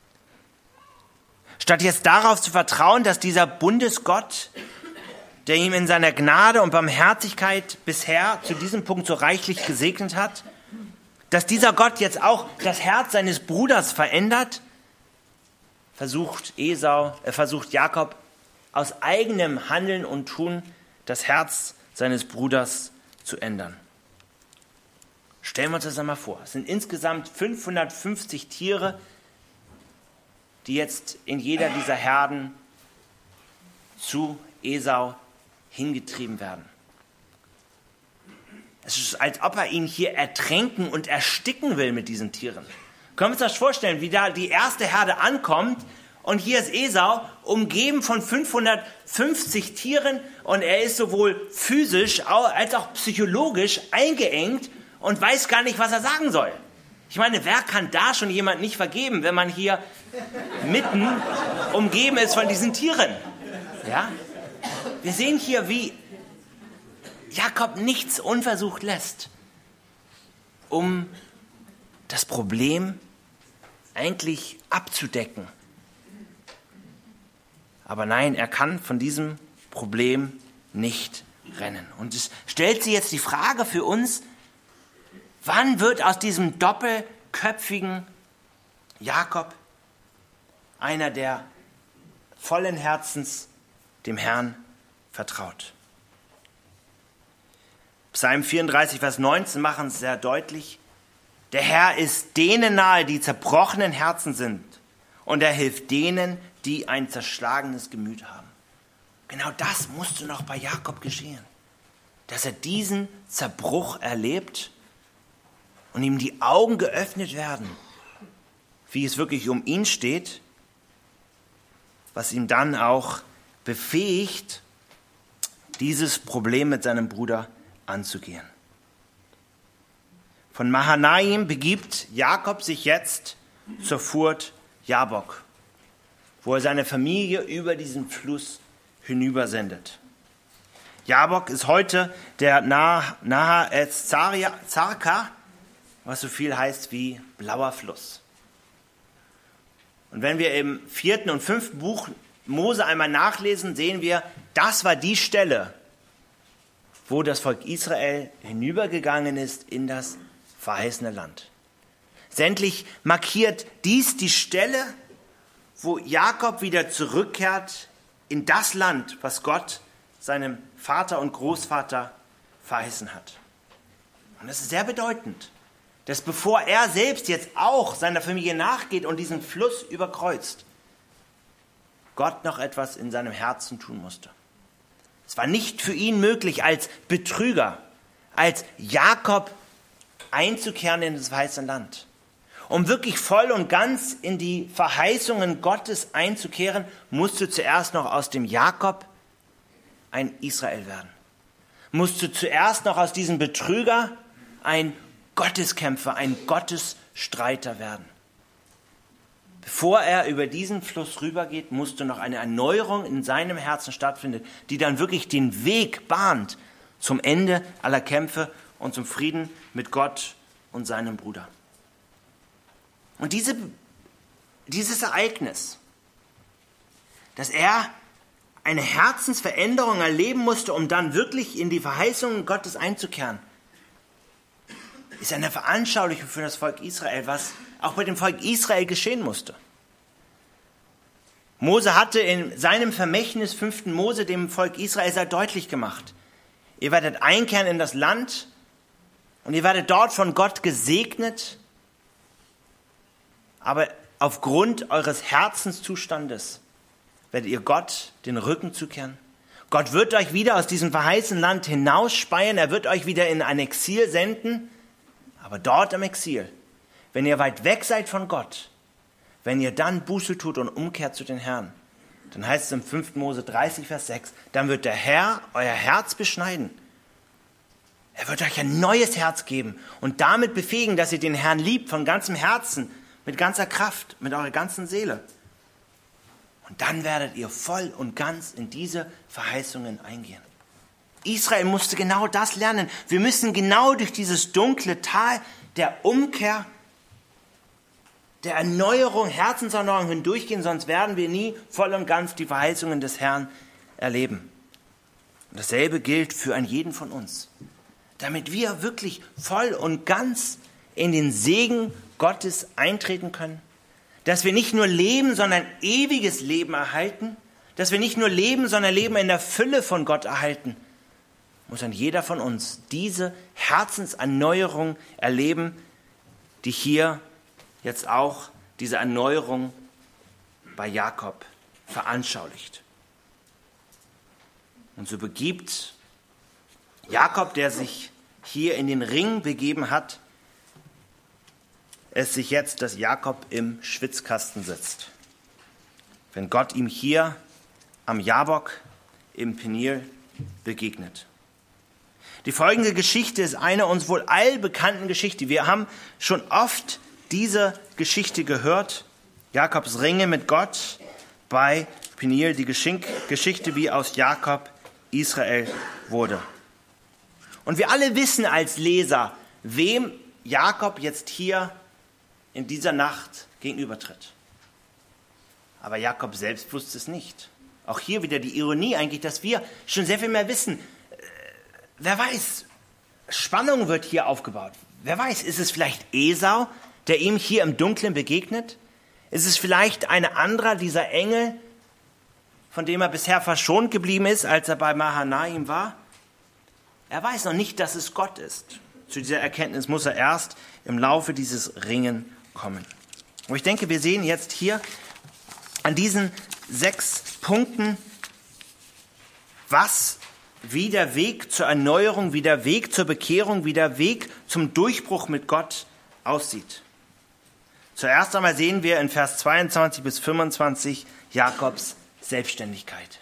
Statt jetzt darauf zu vertrauen, dass dieser Bundesgott, der ihm in seiner Gnade und Barmherzigkeit bisher zu diesem Punkt so reichlich gesegnet hat, dass dieser Gott jetzt auch das Herz seines Bruders verändert, versucht Jakob aus eigenem Handeln und Tun das Herz seines Bruders zu ändern. Stellen wir uns das einmal vor. Es sind insgesamt 550 Tiere, die jetzt in jeder dieser Herden zu Esau hingetrieben werden. Es ist, als ob er ihn hier ertränken und ersticken will mit diesen Tieren. Können wir uns das vorstellen, wie da die erste Herde ankommt und hier ist Esau, umgeben von 550 Tieren, und er ist sowohl physisch als auch psychologisch eingeengt und weiß gar nicht, was er sagen soll. Ich meine, wer kann da schon jemand nicht vergeben, wenn man hier mitten umgeben ist von diesen Tieren? Ja? Wir sehen hier, wie Jakob nichts unversucht lässt, um das Problem eigentlich abzudecken. Aber nein, er kann von diesem Problem nicht rennen. Und es stellt sich jetzt die Frage für uns, wann wird aus diesem doppelköpfigen Jakob einer, der vollen Herzens dem Herrn vertraut? Psalm 34, Vers 19 machen es sehr deutlich. Der Herr ist denen nahe, die zerbrochenen Herzen sind, und er hilft denen, die ein zerschlagenes Gemüt haben. Genau das musste noch bei Jakob geschehen, dass er diesen Zerbruch erlebt und ihm die Augen geöffnet werden, wie es wirklich um ihn steht, was ihm dann auch befähigt, dieses Problem mit seinem Bruder anzugehen. Von Mahanaim begibt Jakob sich jetzt zur Furt Jabok, wo er seine Familie über diesen Fluss hinübersendet. Jabok ist heute der Nahaez-Zarka, was so viel heißt wie blauer Fluss. Und wenn wir im 4. und 5. Buch Mose einmal nachlesen, sehen wir, das war die Stelle, wo das Volk Israel hinübergegangen ist in das verheißene Land. Sämtlich markiert dies die Stelle, wo Jakob wieder zurückkehrt in das Land, was Gott seinem Vater und Großvater verheißen hat. Und das ist sehr bedeutend, dass bevor er selbst jetzt auch seiner Familie nachgeht und diesen Fluss überkreuzt, Gott noch etwas in seinem Herzen tun musste. Es war nicht für ihn möglich, als Betrüger, als Jakob einzukehren in das verheißene Land. Um wirklich voll und ganz in die Verheißungen Gottes einzukehren, musste zuerst noch aus dem Jakob ein Israel werden. Musste zuerst noch aus diesem Betrüger ein Gotteskämpfer, ein Gottesstreiter werden. Bevor er über diesen Fluss rübergeht, musste noch eine Erneuerung in seinem Herzen stattfinden, die dann wirklich den Weg bahnt zum Ende aller Kämpfe und zum Frieden mit Gott und seinem Bruder. Und dieses Ereignis, dass er eine Herzensveränderung erleben musste, um dann wirklich in die Verheißungen Gottes einzukehren, ist eine Veranschaulichung für das Volk Israel, was auch mit dem Volk Israel geschehen musste. Mose hatte in seinem Vermächtnis 5. Mose dem Volk Israel sehr deutlich gemacht: Ihr werdet einkehren in das Land und ihr werdet dort von Gott gesegnet, aber aufgrund eures Herzenszustandes werdet ihr Gott den Rücken zukehren. Gott wird euch wieder aus diesem verheißenen Land hinausspeien, er wird euch wieder in ein Exil senden, aber dort im Exil, wenn ihr weit weg seid von Gott, wenn ihr dann Buße tut und umkehrt zu den Herrn, dann heißt es im 5. Mose 30, Vers 6, dann wird der Herr euer Herz beschneiden. Er wird euch ein neues Herz geben und damit befähigen, dass ihr den Herrn liebt von ganzem Herzen, mit ganzer Kraft, mit eurer ganzen Seele. Und dann werdet ihr voll und ganz in diese Verheißungen eingehen. Israel musste genau das lernen. Wir müssen genau durch dieses dunkle Tal der Umkehr, der Erneuerung, Herzenserneuerung hindurchgehen, sonst werden wir nie voll und ganz die Verheißungen des Herrn erleben. Und dasselbe gilt für einen jeden von uns. Damit wir wirklich voll und ganz in den Segen Gottes eintreten können, dass wir nicht nur leben, sondern ewiges Leben erhalten, dass wir nicht nur leben, sondern Leben in der Fülle von Gott erhalten, muss dann jeder von uns diese Herzenserneuerung erleben, die hier jetzt auch diese Erneuerung bei Jakob veranschaulicht. Und so begibt Jakob, der sich hier in den Ring begeben hat, es sich jetzt, dass Jakob im Schwitzkasten sitzt. Wenn Gott ihm hier am Jabok im Peniel begegnet. Die folgende Geschichte ist eine uns wohl allbekannten Geschichte. Wir haben schon oft diese Geschichte gehört. Jakobs Ringe mit Gott bei Peniel, die Geschichte, wie aus Jakob Israel wurde. Und wir alle wissen als Leser, wem Jakob jetzt hier in dieser Nacht gegenübertritt. Aber Jakob selbst wusste es nicht. Auch hier wieder die Ironie eigentlich, dass wir schon sehr viel mehr wissen. wer weiß, Spannung wird hier aufgebaut. Wer weiß, ist es vielleicht Esau, der ihm hier im Dunkeln begegnet? Ist es vielleicht ein anderer dieser Engel, von dem er bisher verschont geblieben ist, als er bei Mahanaim war? Er weiß noch nicht, dass es Gott ist. Zu dieser Erkenntnis muss er erst im Laufe dieses Ringen kommen. Und ich denke, wir sehen jetzt hier an diesen 6 Punkten, wie der Weg zur Erneuerung, wie der Weg zur Bekehrung, wie der Weg zum Durchbruch mit Gott aussieht. Zuerst einmal sehen wir in Vers 22 bis 25 Jakobs Selbstständigkeit.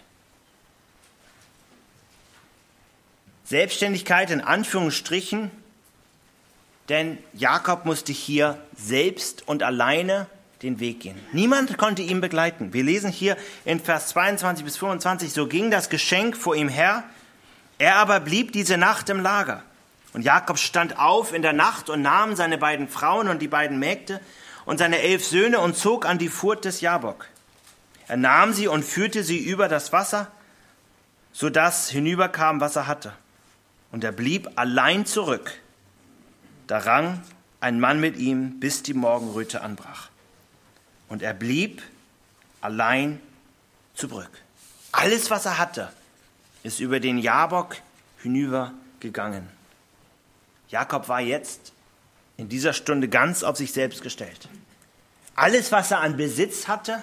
Selbstständigkeit in Anführungsstrichen, denn Jakob musste hier selbst und alleine den Weg gehen. Niemand konnte ihn begleiten. Wir lesen hier in Vers 22 bis 25, so ging das Geschenk vor ihm her, er aber blieb diese Nacht im Lager. Und Jakob stand auf in der Nacht und nahm seine beiden Frauen und die beiden Mägde und seine 11 Söhne und zog an die Furt des Jabok. Er nahm sie und führte sie über das Wasser, sodass hinüberkam, was er hatte. Und er blieb allein zurück. Da rang ein Mann mit ihm, bis die Morgenröte anbrach. Und er blieb allein zurück. Alles, was er hatte, ist über den Jabok hinübergegangen. Jakob war jetzt in dieser Stunde ganz auf sich selbst gestellt. Alles, was er an Besitz hatte,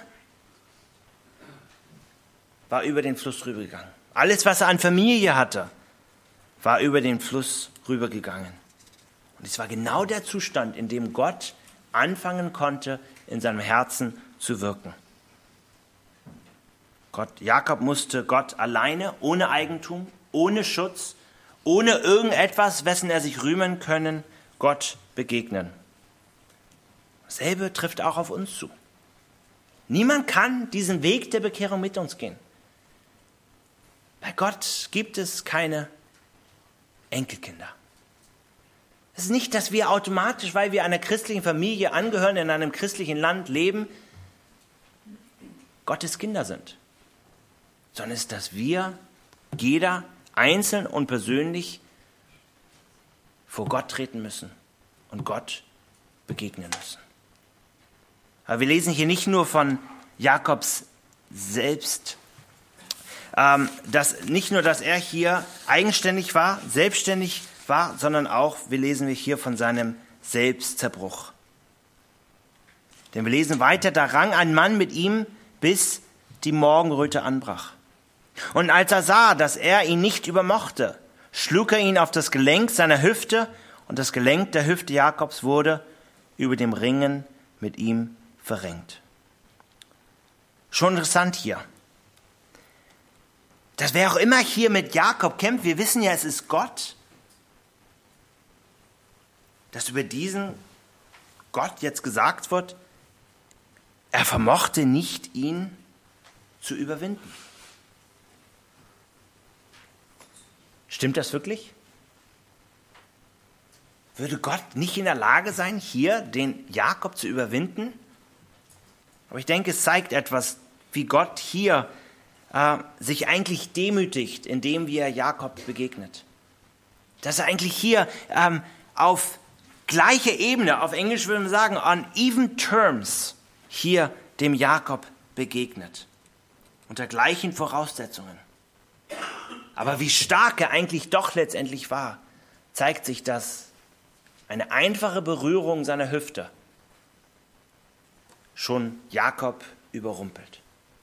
war über den Fluss rübergegangen. Alles, was er an Familie hatte, war über den Fluss rübergegangen. Und es war genau der Zustand, in dem Gott anfangen konnte, in seinem Herzen zu wirken. Jakob musste Gott alleine, ohne Eigentum, ohne Schutz, ohne irgendetwas, wessen er sich rühmen können, Gott begegnen. Dasselbe trifft auch auf uns zu. Niemand kann diesen Weg der Bekehrung mit uns gehen. Bei Gott gibt es keine Enkelkinder. Es ist nicht, dass wir automatisch, weil wir einer christlichen Familie angehören, in einem christlichen Land leben, Gottes Kinder sind. Sondern es ist, dass wir, jeder einzeln und persönlich, vor Gott treten müssen und Gott begegnen müssen. Aber wir lesen hier nicht nur von Jakobs selbst, nicht nur, dass er hier eigenständig war, selbstständig war, sondern auch, lesen wir hier von seinem Selbstzerbruch. Denn wir lesen weiter, da rang ein Mann mit ihm, bis die Morgenröte anbrach. Und als er sah, dass er ihn nicht übermochte, schlug er ihn auf das Gelenk seiner Hüfte, und das Gelenk der Hüfte Jakobs wurde über dem Ringen mit ihm verrenkt. Schon interessant hier. Dass wer auch immer hier mit Jakob kämpft, wir wissen ja, es ist Gott, dass über diesen Gott jetzt gesagt wird, er vermochte nicht, ihn zu überwinden. Stimmt das wirklich? Würde Gott nicht in der Lage sein, hier den Jakob zu überwinden? Aber ich denke, es zeigt etwas, wie Gott hier sich eigentlich demütigt, indem er Jakob begegnet. Dass er eigentlich hier auf gleicher Ebene, auf Englisch würde man sagen, on even terms, hier dem Jakob begegnet. Unter gleichen Voraussetzungen. Aber wie stark er eigentlich doch letztendlich war, zeigt sich, dass eine einfache Berührung seiner Hüfte schon Jakob überrumpelt.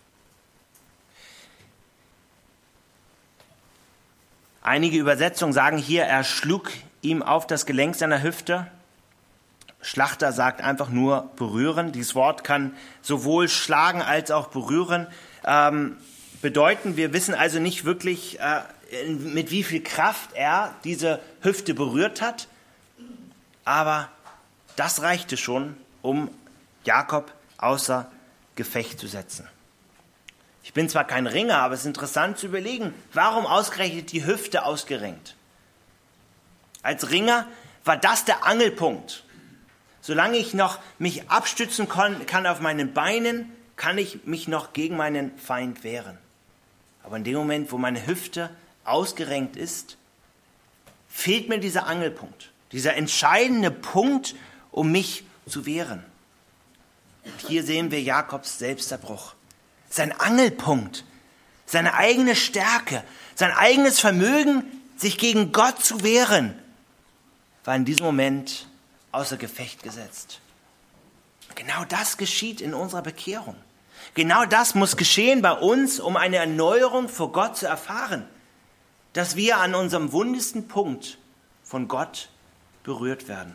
Einige Übersetzungen sagen hier, er schlug ihm auf das Gelenk seiner Hüfte. Schlachter sagt einfach nur berühren. Dieses Wort kann sowohl schlagen als auch berühren bedeuten. Wir wissen also nicht wirklich, mit wie viel Kraft er diese Hüfte berührt hat. Aber das reichte schon, um Jakob außer Gefecht zu setzen. Ich bin zwar kein Ringer, aber es ist interessant zu überlegen, warum ausgerechnet die Hüfte ausgerenkt? Als Ringer war das der Angelpunkt. Solange ich noch mich abstützen kann auf meinen Beinen, kann ich mich noch gegen meinen Feind wehren. Aber in dem Moment, wo meine Hüfte ausgerenkt ist, fehlt mir dieser Angelpunkt, dieser entscheidende Punkt, um mich zu wehren. Und hier sehen wir Jakobs Selbstzerbruch. Sein Angelpunkt, seine eigene Stärke, sein eigenes Vermögen, sich gegen Gott zu wehren, war in diesem Moment außer Gefecht gesetzt. Genau das geschieht in unserer Bekehrung. Genau das muss geschehen bei uns, um eine Erneuerung vor Gott zu erfahren, dass wir an unserem wundesten Punkt von Gott berührt werden.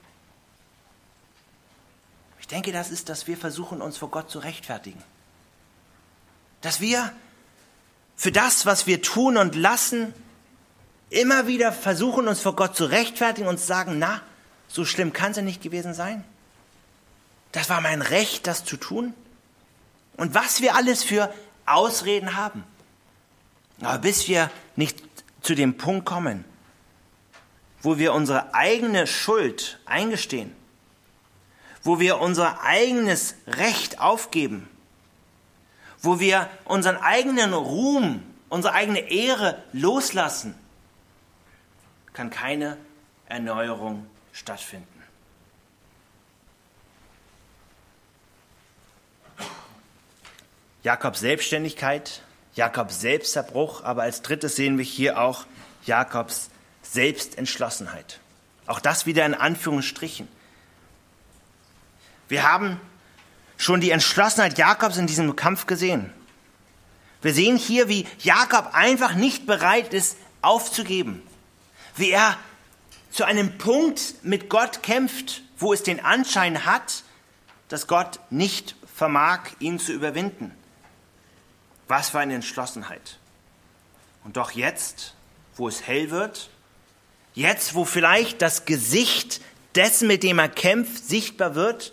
Ich denke, das ist, dass wir versuchen, uns vor Gott zu rechtfertigen. Dass wir für das, was wir tun und lassen, immer wieder versuchen, uns vor Gott zu rechtfertigen und zu sagen, na, so schlimm kann es ja nicht gewesen sein. Das war mein Recht, das zu tun. Und was wir alles für Ausreden haben. Aber bis wir nicht zu dem Punkt kommen, wo wir unsere eigene Schuld eingestehen, wo wir unser eigenes Recht aufgeben, wo wir unseren eigenen Ruhm, unsere eigene Ehre loslassen, kann keine Erneuerung stattfinden. Jakobs Selbstständigkeit, Jakobs Selbstzerbruch, aber als drittes sehen wir hier auch Jakobs Selbstentschlossenheit. Auch das wieder in Anführungsstrichen. Wir haben schon die Entschlossenheit Jakobs in diesem Kampf gesehen. Wir sehen hier, wie Jakob einfach nicht bereit ist, aufzugeben. Wie er zu einem Punkt mit Gott kämpft, wo es den Anschein hat, dass Gott nicht vermag, ihn zu überwinden. Was für eine Entschlossenheit. Und doch jetzt, wo es hell wird, jetzt, wo vielleicht das Gesicht dessen, mit dem er kämpft, sichtbar wird,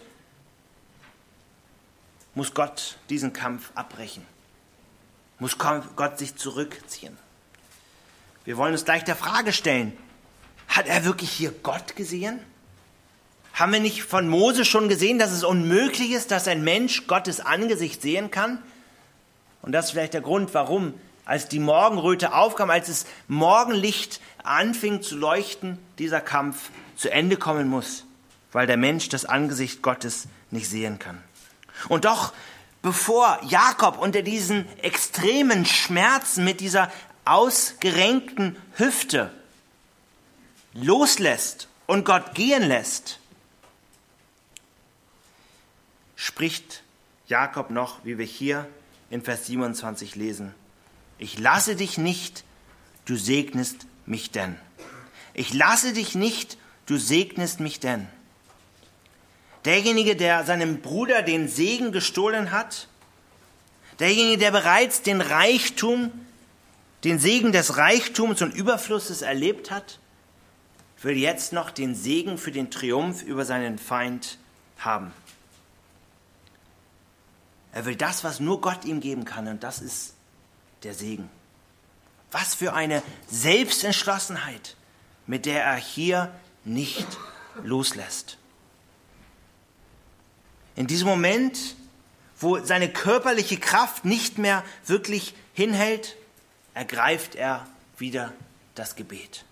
muss Gott diesen Kampf abbrechen. Muss Gott sich zurückziehen. Wir wollen uns gleich der Frage stellen, hat er wirklich hier Gott gesehen? Haben wir nicht von Mose schon gesehen, dass es unmöglich ist, dass ein Mensch Gottes Angesicht sehen kann? Und das ist vielleicht der Grund, warum, als die Morgenröte aufkam, als das Morgenlicht anfing zu leuchten, dieser Kampf zu Ende kommen muss, weil der Mensch das Angesicht Gottes nicht sehen kann. Und doch, bevor Jakob unter diesen extremen Schmerzen mit dieser ausgerenkten Hüfte loslässt und Gott gehen lässt, spricht Jakob noch, wie wir hier in Vers 27 lesen: Ich lasse dich nicht, du segnest mich denn. Ich lasse dich nicht, du segnest mich denn. Derjenige, der seinem Bruder den Segen gestohlen hat, derjenige, der bereits den Reichtum, den Segen des Reichtums und Überflusses erlebt hat, will jetzt noch den Segen für den Triumph über seinen Feind haben. Er will das, was nur Gott ihm geben kann, und das ist der Segen. Was für eine Selbstentschlossenheit, mit der er hier nicht loslässt. In diesem Moment, wo seine körperliche Kraft nicht mehr wirklich hinhält, ergreift er wieder das Gebet.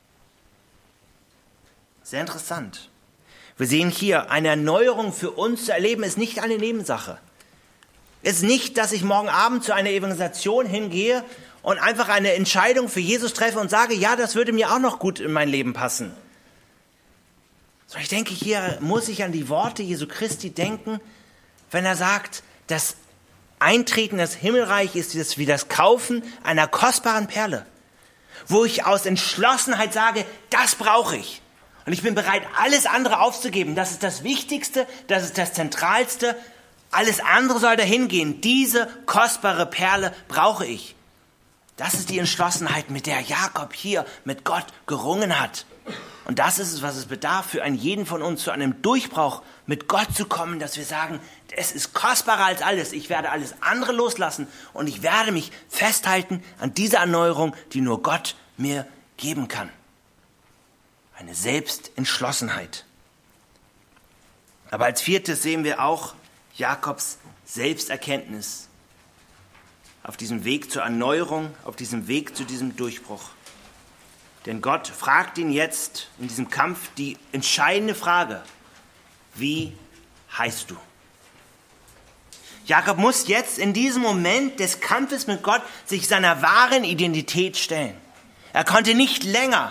Sehr interessant. Wir sehen hier, eine Erneuerung für uns zu erleben, ist nicht eine Nebensache. Es ist nicht, dass ich morgen Abend zu einer Evangelisation hingehe und einfach eine Entscheidung für Jesus treffe und sage, ja, das würde mir auch noch gut in mein Leben passen. So, ich denke, hier muss ich an die Worte Jesu Christi denken, wenn er sagt, das Eintreten ins Himmelreich ist wie das Kaufen einer kostbaren Perle, wo ich aus Entschlossenheit sage, das brauche ich. Und ich bin bereit, alles andere aufzugeben. Das ist das Wichtigste, das ist das Zentralste. Alles andere soll dahin gehen. Diese kostbare Perle brauche ich. Das ist die Entschlossenheit, mit der Jakob hier mit Gott gerungen hat. Und das ist es, was es bedarf für einen jeden von uns, zu einem Durchbruch mit Gott zu kommen, dass wir sagen, es ist kostbarer als alles. Ich werde alles andere loslassen und ich werde mich festhalten an dieser Erneuerung, die nur Gott mir geben kann. Eine Selbstentschlossenheit. Aber als viertes sehen wir auch Jakobs Selbsterkenntnis auf diesem Weg zur Erneuerung, auf diesem Weg zu diesem Durchbruch. Denn Gott fragt ihn jetzt in diesem Kampf die entscheidende Frage: Wie heißt du? Jakob muss jetzt in diesem Moment des Kampfes mit Gott sich seiner wahren Identität stellen. Er konnte nicht länger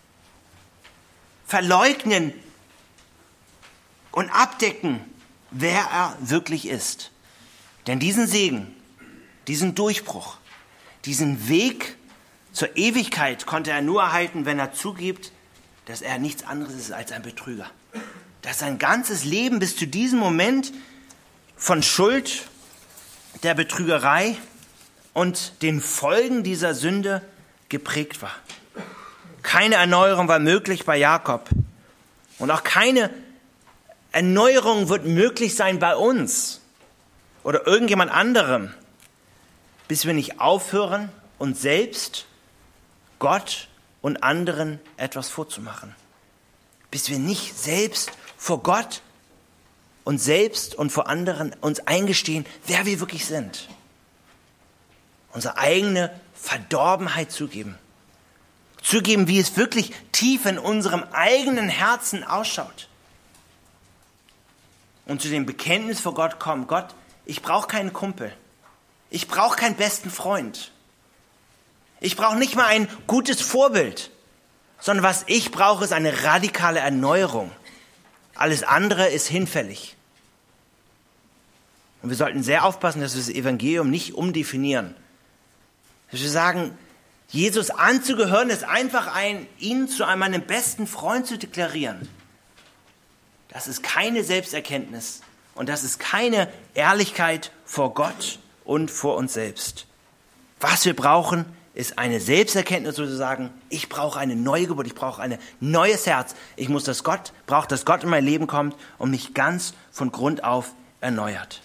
verleugnen und abdecken, wer er wirklich ist. Denn diesen Segen, diesen Durchbruch, diesen Weg zur Ewigkeit konnte er nur erhalten, wenn er zugibt, dass er nichts anderes ist als ein Betrüger. Dass sein ganzes Leben bis zu diesem Moment von Schuld, der Betrügerei und den Folgen dieser Sünde geprägt war. Keine Erneuerung war möglich bei Jakob. Und auch keine Erneuerung wird möglich sein bei uns oder irgendjemand anderem, bis wir nicht aufhören, uns selbst, Gott und anderen etwas vorzumachen. Bis wir nicht selbst vor Gott und selbst und vor anderen uns eingestehen, wer wir wirklich sind. Unsere eigene Verdorbenheit zugeben. Zugeben, wie es wirklich tief in unserem eigenen Herzen ausschaut. Und zu dem Bekenntnis vor Gott kommen: Gott, ich brauche keinen Kumpel. Ich brauche keinen besten Freund. Ich brauche nicht mal ein gutes Vorbild. Sondern was ich brauche, ist eine radikale Erneuerung. Alles andere ist hinfällig. Und wir sollten sehr aufpassen, dass wir das Evangelium nicht umdefinieren. Dass wir sagen, Jesus anzugehören ist einfach ihn zu meinem besten Freund zu deklarieren. Das ist keine Selbsterkenntnis und das ist keine Ehrlichkeit vor Gott und vor uns selbst. Was wir brauchen, ist eine Selbsterkenntnis, sozusagen: Ich brauche eine neue Geburt, ich brauche ein neues Herz. Ich brauche, dass Gott in mein Leben kommt und mich ganz von Grund auf erneuert.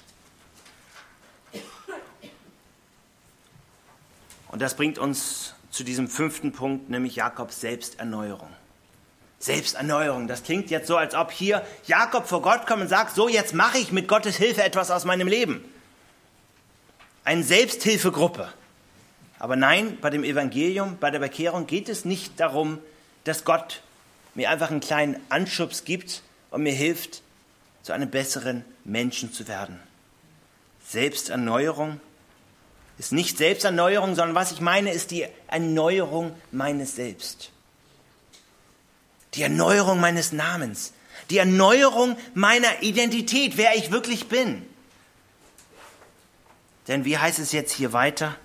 Und das bringt uns zu diesem 5. Punkt, nämlich Jakobs Selbsterneuerung. Selbsterneuerung, das klingt jetzt so, als ob hier Jakob vor Gott kommt und sagt: So, jetzt mache ich mit Gottes Hilfe etwas aus meinem Leben. Eine Selbsthilfegruppe. Aber nein, bei dem Evangelium, bei der Bekehrung geht es nicht darum, dass Gott mir einfach einen kleinen Anschubs gibt und mir hilft, zu einem besseren Menschen zu werden. Selbsterneuerung ist nicht Selbsterneuerung, sondern was ich meine, ist die Erneuerung meines Selbst. Die Erneuerung meines Namens. Die Erneuerung meiner Identität, wer ich wirklich bin. Denn wie heißt es jetzt hier weiter?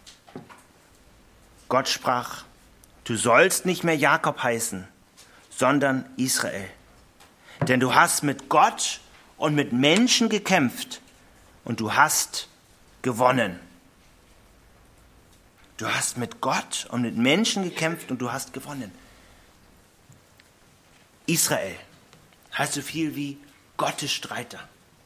Gott sprach: Du sollst nicht mehr Jakob heißen, sondern Israel. Denn du hast mit Gott und mit Menschen gekämpft und du hast gewonnen. Du hast mit Gott und mit Menschen gekämpft und du hast gewonnen. Israel heißt so viel wie Gottesstreiter.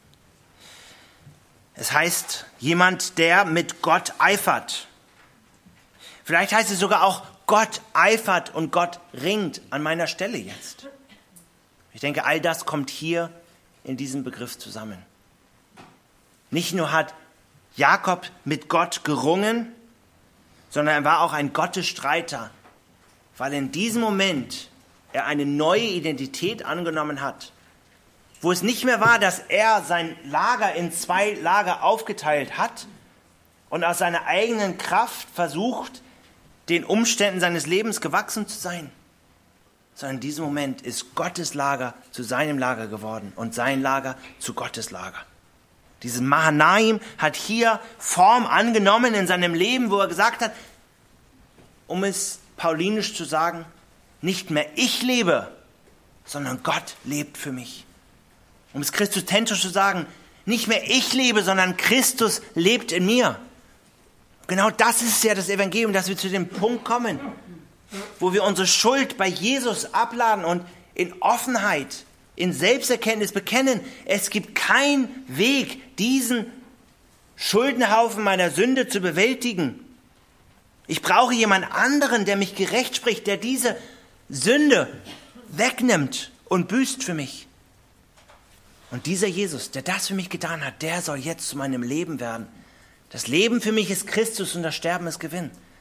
Es heißt jemand, der mit Gott eifert. Vielleicht heißt es sogar auch, Gott eifert und Gott ringt an meiner Stelle jetzt. Ich denke, all das kommt hier in diesem Begriff zusammen. Nicht nur hat Jakob mit Gott gerungen, sondern er war auch ein Gottesstreiter, weil in diesem Moment er eine neue Identität angenommen hat, wo es nicht mehr war, dass er sein Lager in 2 Lager aufgeteilt hat und aus seiner eigenen Kraft versucht, den Umständen seines Lebens gewachsen zu sein, sondern in diesem Moment ist Gottes Lager zu seinem Lager geworden und sein Lager zu Gottes Lager. Dieses Mahanaim hat hier Form angenommen in seinem Leben, wo er gesagt hat, um es paulinisch zu sagen, nicht mehr ich lebe, sondern Gott lebt für mich. Um es christozentrisch zu sagen, nicht mehr ich lebe, sondern Christus lebt in mir. Genau das ist ja das Evangelium, dass wir zu dem Punkt kommen, wo wir unsere Schuld bei Jesus abladen und in Offenheit, in Selbsterkenntnis bekennen. Es gibt keinen Weg, diesen Schuldenhaufen meiner Sünde zu bewältigen. Ich brauche jemand anderen, der mich gerecht spricht, der diese Sünde wegnimmt und büßt für mich. Und dieser Jesus, der das für mich getan hat, der soll jetzt zu meinem Leben werden. Das Leben für mich ist Christus und das Sterben ist Gewinn.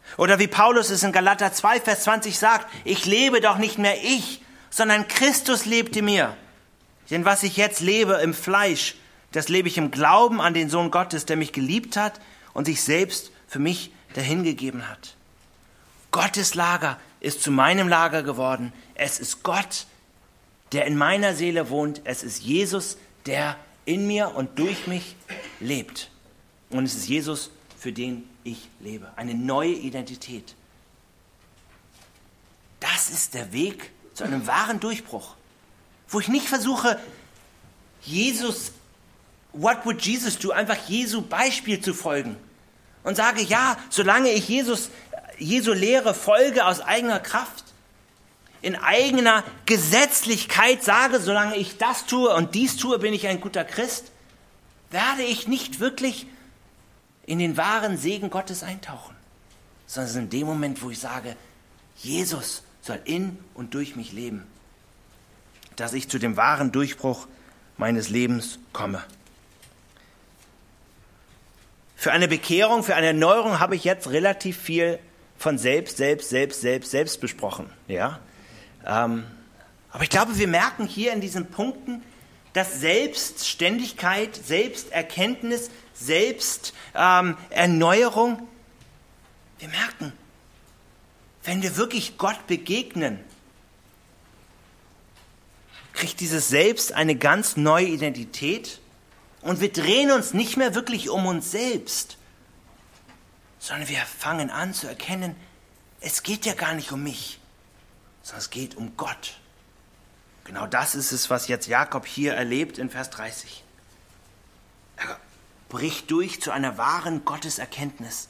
Oder wie Paulus es in Galater 2, Vers 20 sagt, ich lebe doch nicht mehr ich, sondern Christus lebt in mir. Denn was ich jetzt lebe im Fleisch, das lebe ich im Glauben an den Sohn Gottes, der mich geliebt hat und sich selbst für mich dahingegeben hat. Gottes Lager ist zu meinem Lager geworden. Es ist Gott, der in meiner Seele wohnt. Es ist Jesus, der in mir und durch mich lebt. Und es ist Jesus, für den ich lebe. Eine neue Identität. Das ist der Weg zu einem wahren Durchbruch. Wo ich nicht versuche, what would Jesus do? Einfach Jesu Beispiel zu folgen. Und sage, ja, solange ich Jesu Lehre folge aus eigener Kraft, in eigener Gesetzlichkeit sage, solange ich das tue und dies tue, bin ich ein guter Christ, werde ich nicht wirklich in den wahren Segen Gottes eintauchen. Sondern es ist in dem Moment, wo ich sage, Jesus soll in und durch mich leben, dass ich zu dem wahren Durchbruch meines Lebens komme. Für eine Bekehrung, für eine Erneuerung habe ich jetzt relativ viel von selbst besprochen. Ja? Aber ich glaube, wir merken hier in diesen Punkten, dass Selbstständigkeit, Selbsterkenntnis, Selbsterneuerung, wir merken, wenn wir wirklich Gott begegnen, kriegt dieses Selbst eine ganz neue Identität und wir drehen uns nicht mehr wirklich um uns selbst, sondern wir fangen an zu erkennen, es geht ja gar nicht um mich, sondern es geht um Gott. Genau das ist es, was jetzt Jakob hier erlebt in Vers 30. Er bricht durch zu einer wahren Gotteserkenntnis.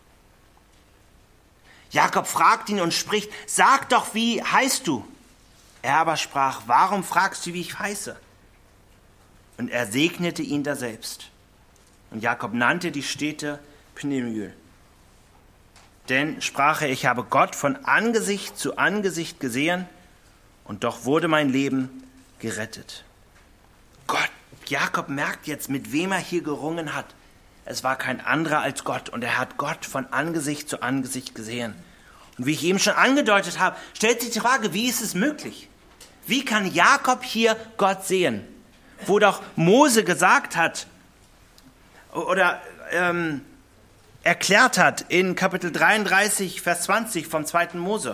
Jakob fragt ihn und spricht, sag doch, wie heißt du? Er aber sprach, warum fragst du, wie ich heiße? Und er segnete ihn daselbst. Und Jakob nannte die Stätte Peniel. Denn, sprach er, ich habe Gott von Angesicht zu Angesicht gesehen, und doch wurde mein Leben gerettet. Jakob merkt jetzt, mit wem er hier gerungen hat. Es war kein anderer als Gott und er hat Gott von Angesicht zu Angesicht gesehen. Und wie ich eben schon angedeutet habe, stellt sich die Frage, wie ist es möglich? Wie kann Jakob hier Gott sehen? Wo doch Mose gesagt hat oder erklärt hat in Kapitel 33, Vers 20 vom 2. Mose.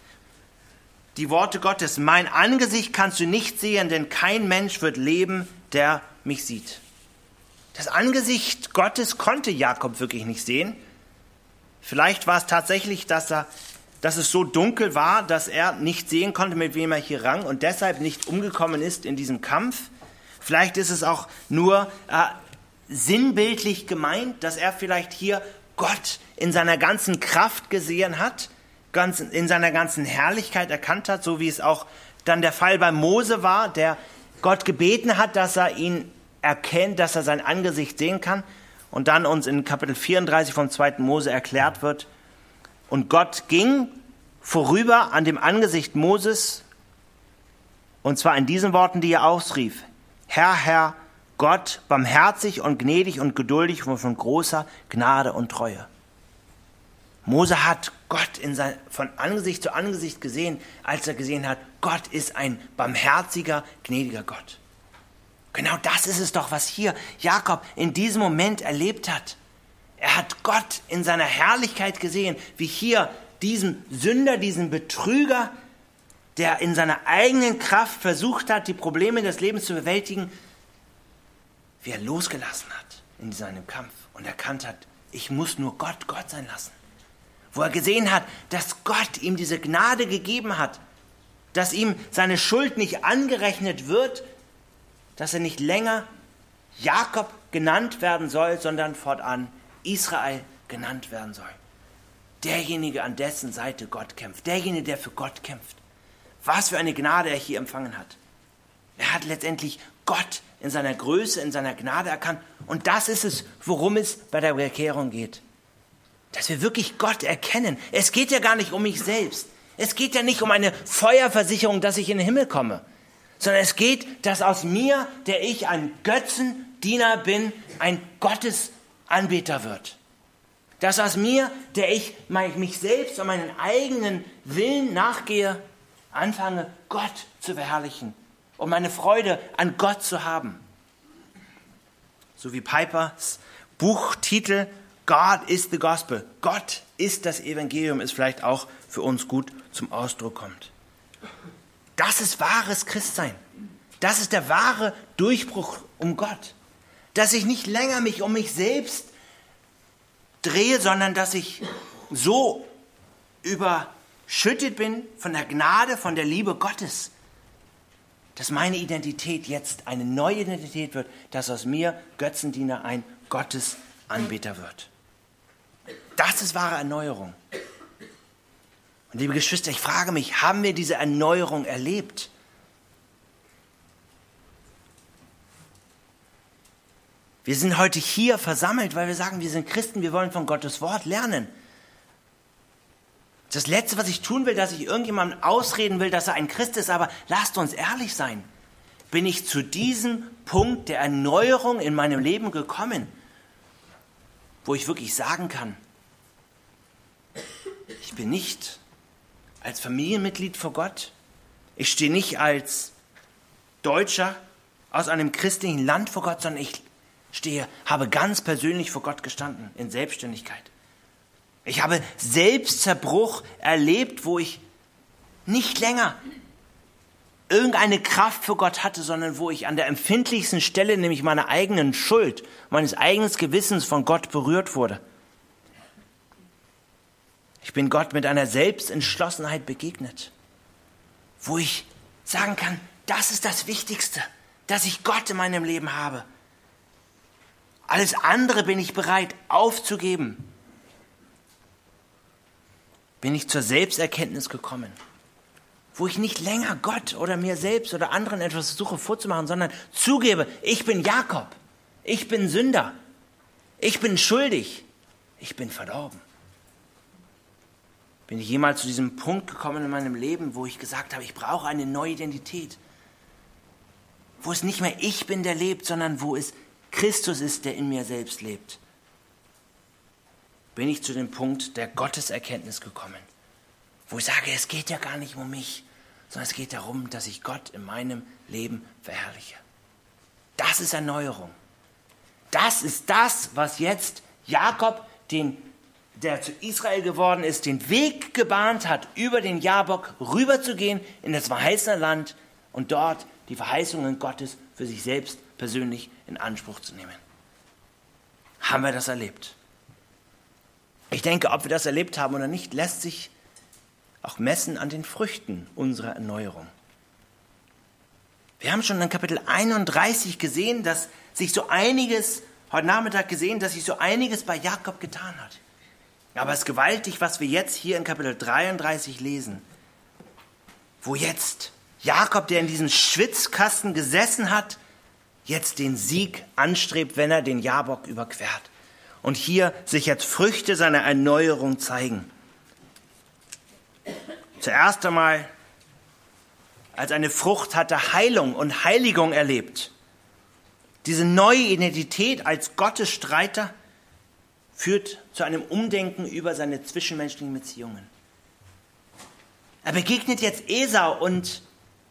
Die Worte Gottes, mein Angesicht kannst du nicht sehen, denn kein Mensch wird leben, der mich sieht. Das Angesicht Gottes konnte Jakob wirklich nicht sehen. Vielleicht war es tatsächlich, dass es so dunkel war, dass er nicht sehen konnte, mit wem er hier rang und deshalb nicht umgekommen ist in diesem Kampf. Vielleicht ist es auch nur sinnbildlich gemeint, dass er vielleicht hier Gott in seiner ganzen Kraft gesehen hat, in seiner ganzen Herrlichkeit erkannt hat, so wie es auch dann der Fall bei Mose war, der Gott gebeten hat, dass er ihn erkennt, dass er sein Angesicht sehen kann und dann uns in Kapitel 34 vom 2. Mose erklärt wird, und Gott ging vorüber an dem Angesicht Moses, und zwar in diesen Worten, die er ausrief, Herr, Herr, Gott, barmherzig und gnädig und geduldig und von großer Gnade und Treue. Mose hat Gott von Angesicht zu Angesicht gesehen, als er gesehen hat, Gott ist ein barmherziger, gnädiger Gott. Genau das ist es doch, was hier Jakob in diesem Moment erlebt hat. Er hat Gott in seiner Herrlichkeit gesehen, wie hier diesem Sünder, diesem Betrüger, der in seiner eigenen Kraft versucht hat, die Probleme des Lebens zu bewältigen, wie er losgelassen hat in seinem Kampf und erkannt hat, ich muss nur Gott sein lassen. Wo er gesehen hat, dass Gott ihm diese Gnade gegeben hat, dass ihm seine Schuld nicht angerechnet wird, dass er nicht länger Jakob genannt werden soll, sondern fortan Israel genannt werden soll. Derjenige, an dessen Seite Gott kämpft, derjenige, der für Gott kämpft. Was für eine Gnade er hier empfangen hat. Er hat letztendlich Gott in seiner Größe, in seiner Gnade erkannt. Und das ist es, worum es bei der Bekehrung geht. Dass wir wirklich Gott erkennen. Es geht ja gar nicht um mich selbst. Es geht ja nicht um eine Feuerversicherung, dass ich in den Himmel komme. Sondern es geht, dass aus mir, der ich ein Götzendiener bin, ein Gottesanbeter wird. Dass aus mir, der ich mich selbst und meinen eigenen Willen nachgehe, anfange, Gott zu verherrlichen und meine Freude an Gott zu haben. So wie Pipers Buchtitel God is the Gospel. Gott ist das Evangelium, ist vielleicht auch für uns gut zum Ausdruck kommt. Das ist wahres Christsein. Das ist der wahre Durchbruch um Gott. Dass ich nicht länger mich um mich selbst drehe, sondern dass ich so überschüttet bin von der Gnade, von der Liebe Gottes, dass meine Identität jetzt eine neue Identität wird, dass aus mir Götzendiener ein Gottesanbeter wird. Das ist wahre Erneuerung. Und liebe Geschwister, ich frage mich, haben wir diese Erneuerung erlebt? Wir sind heute hier versammelt, weil wir sagen, wir sind Christen, wir wollen von Gottes Wort lernen. Das Letzte, was ich tun will, dass ich irgendjemandem ausreden will, dass er ein Christ ist, aber lasst uns ehrlich sein. Bin ich zu diesem Punkt der Erneuerung in meinem Leben gekommen, wo ich wirklich sagen kann, ich bin nicht als Familienmitglied vor Gott, ich stehe nicht als Deutscher aus einem christlichen Land vor Gott, sondern ich habe ganz persönlich vor Gott gestanden, in Selbstständigkeit. Ich habe Selbstzerbruch erlebt, wo ich nicht länger irgendeine Kraft für Gott hatte, sondern wo ich an der empfindlichsten Stelle, nämlich meiner eigenen Schuld, meines eigenen Gewissens von Gott berührt wurde. Ich bin Gott mit einer Selbstentschlossenheit begegnet, wo ich sagen kann, das ist das Wichtigste, dass ich Gott in meinem Leben habe. Alles andere bin ich bereit aufzugeben. Bin ich zur Selbsterkenntnis gekommen, wo ich nicht länger Gott oder mir selbst oder anderen etwas versuche vorzumachen, sondern zugebe, ich bin Jakob, ich bin Sünder, ich bin schuldig, ich bin verdorben. Bin ich jemals zu diesem Punkt gekommen in meinem Leben, wo ich gesagt habe, ich brauche eine neue Identität, wo es nicht mehr ich bin, der lebt, sondern wo es Christus ist, der in mir selbst lebt. Bin ich zu dem Punkt der Gotteserkenntnis gekommen, wo ich sage, es geht ja gar nicht um mich, sondern es geht darum, dass ich Gott in meinem Leben verherrliche. Das ist Erneuerung. Das ist das, was jetzt Jakob, der zu Israel geworden ist, den Weg gebahnt hat, über den Jabok rüberzugehen in das verheißene Land und dort die Verheißungen Gottes für sich selbst persönlich in Anspruch zu nehmen. Haben wir das erlebt? Ich denke, ob wir das erlebt haben oder nicht, lässt sich auch messen an den Früchten unserer Erneuerung. Wir haben schon in Kapitel 31 gesehen, dass sich so einiges, heute Nachmittag gesehen, dass sich so einiges bei Jakob getan hat. Aber es ist gewaltig, was wir jetzt hier in Kapitel 33 lesen, wo jetzt Jakob, der in diesem Schwitzkasten gesessen hat, jetzt den Sieg anstrebt, wenn er den Jabok überquert. Und hier sich jetzt Früchte seiner Erneuerung zeigen. Zuerst einmal, als eine Frucht hat er Heilung und Heiligung erlebt. Diese neue Identität als Gottesstreiter führt zu einem Umdenken über seine zwischenmenschlichen Beziehungen. Er begegnet jetzt Esau und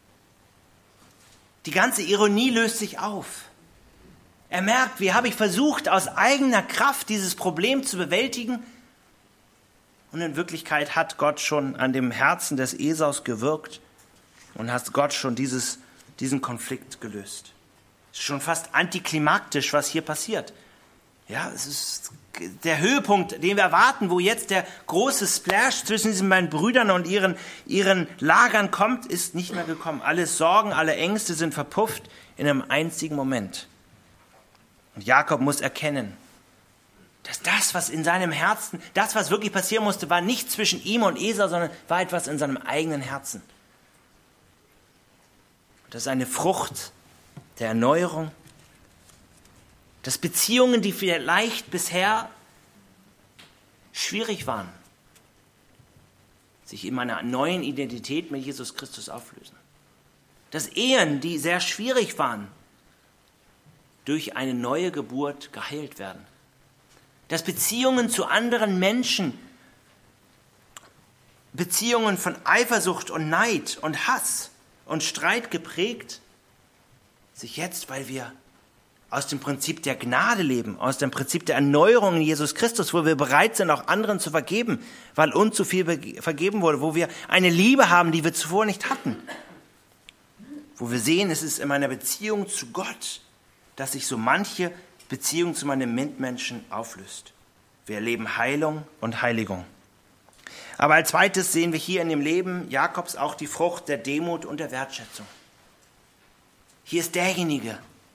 die ganze Ironie löst sich auf. Er merkt, wie habe ich versucht, aus eigener Kraft dieses Problem zu bewältigen. Und in Wirklichkeit hat Gott schon an dem Herzen des Esaus gewirkt und hat Gott schon diesen Konflikt gelöst. Es ist schon fast antiklimaktisch, was hier passiert. Ja, es ist der Höhepunkt, den wir erwarten, wo jetzt der große Splash zwischen diesen beiden Brüdern und ihren Lagern kommt, ist nicht mehr gekommen. Alle Sorgen, alle Ängste sind verpufft in einem einzigen Moment. Und Jakob muss erkennen, dass das, was in seinem Herzen, das, was wirklich passieren musste, war nicht zwischen ihm und Esau, sondern war etwas in seinem eigenen Herzen. Das ist eine Frucht der Erneuerung, dass Beziehungen, die vielleicht bisher schwierig waren, sich in einer neuen Identität mit Jesus Christus auflösen. Dass Ehen, die sehr schwierig waren, durch eine neue Geburt geheilt werden. dass Beziehungen zu anderen Menschen, Beziehungen von Eifersucht und Neid und Hass und Streit geprägt, sich jetzt, weil wir aus dem Prinzip der Gnade leben, aus dem Prinzip der Erneuerung in Jesus Christus, wo wir bereit sind, auch anderen zu vergeben, weil uns zu viel vergeben wurde, wo wir eine Liebe haben, die wir zuvor nicht hatten, wo wir sehen, es ist in meiner Beziehung zu Gott, dass sich so manche Beziehung zu meinen Mitmenschen auflöst. Wir erleben Heilung und Heiligung. Aber als zweites sehen wir hier in dem Leben Jakobs auch die Frucht der Demut und der Wertschätzung. Hier ist derjenige,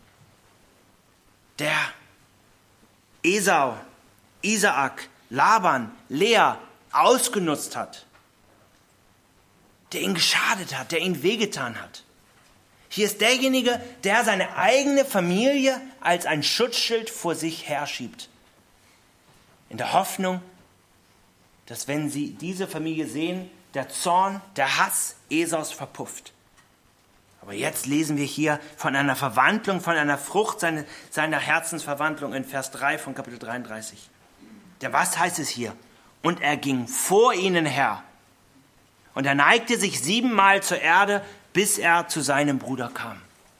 der Esau, Isaak, Laban, Lea ausgenutzt hat, der ihn geschadet hat, der ihn wehgetan hat. Hier ist derjenige, der seine eigene Familie als ein Schutzschild vor sich herschiebt. In der Hoffnung, dass wenn sie diese Familie sehen, der Zorn, der Hass Esaus verpufft. Aber jetzt lesen wir hier von einer Verwandlung, von einer Frucht seiner Herzensverwandlung in Vers 3 von Kapitel 33. Denn was heißt es hier? Und er ging vor ihnen her. Und er neigte sich 7-mal zur Erde, bis er zu seinem Bruder kam.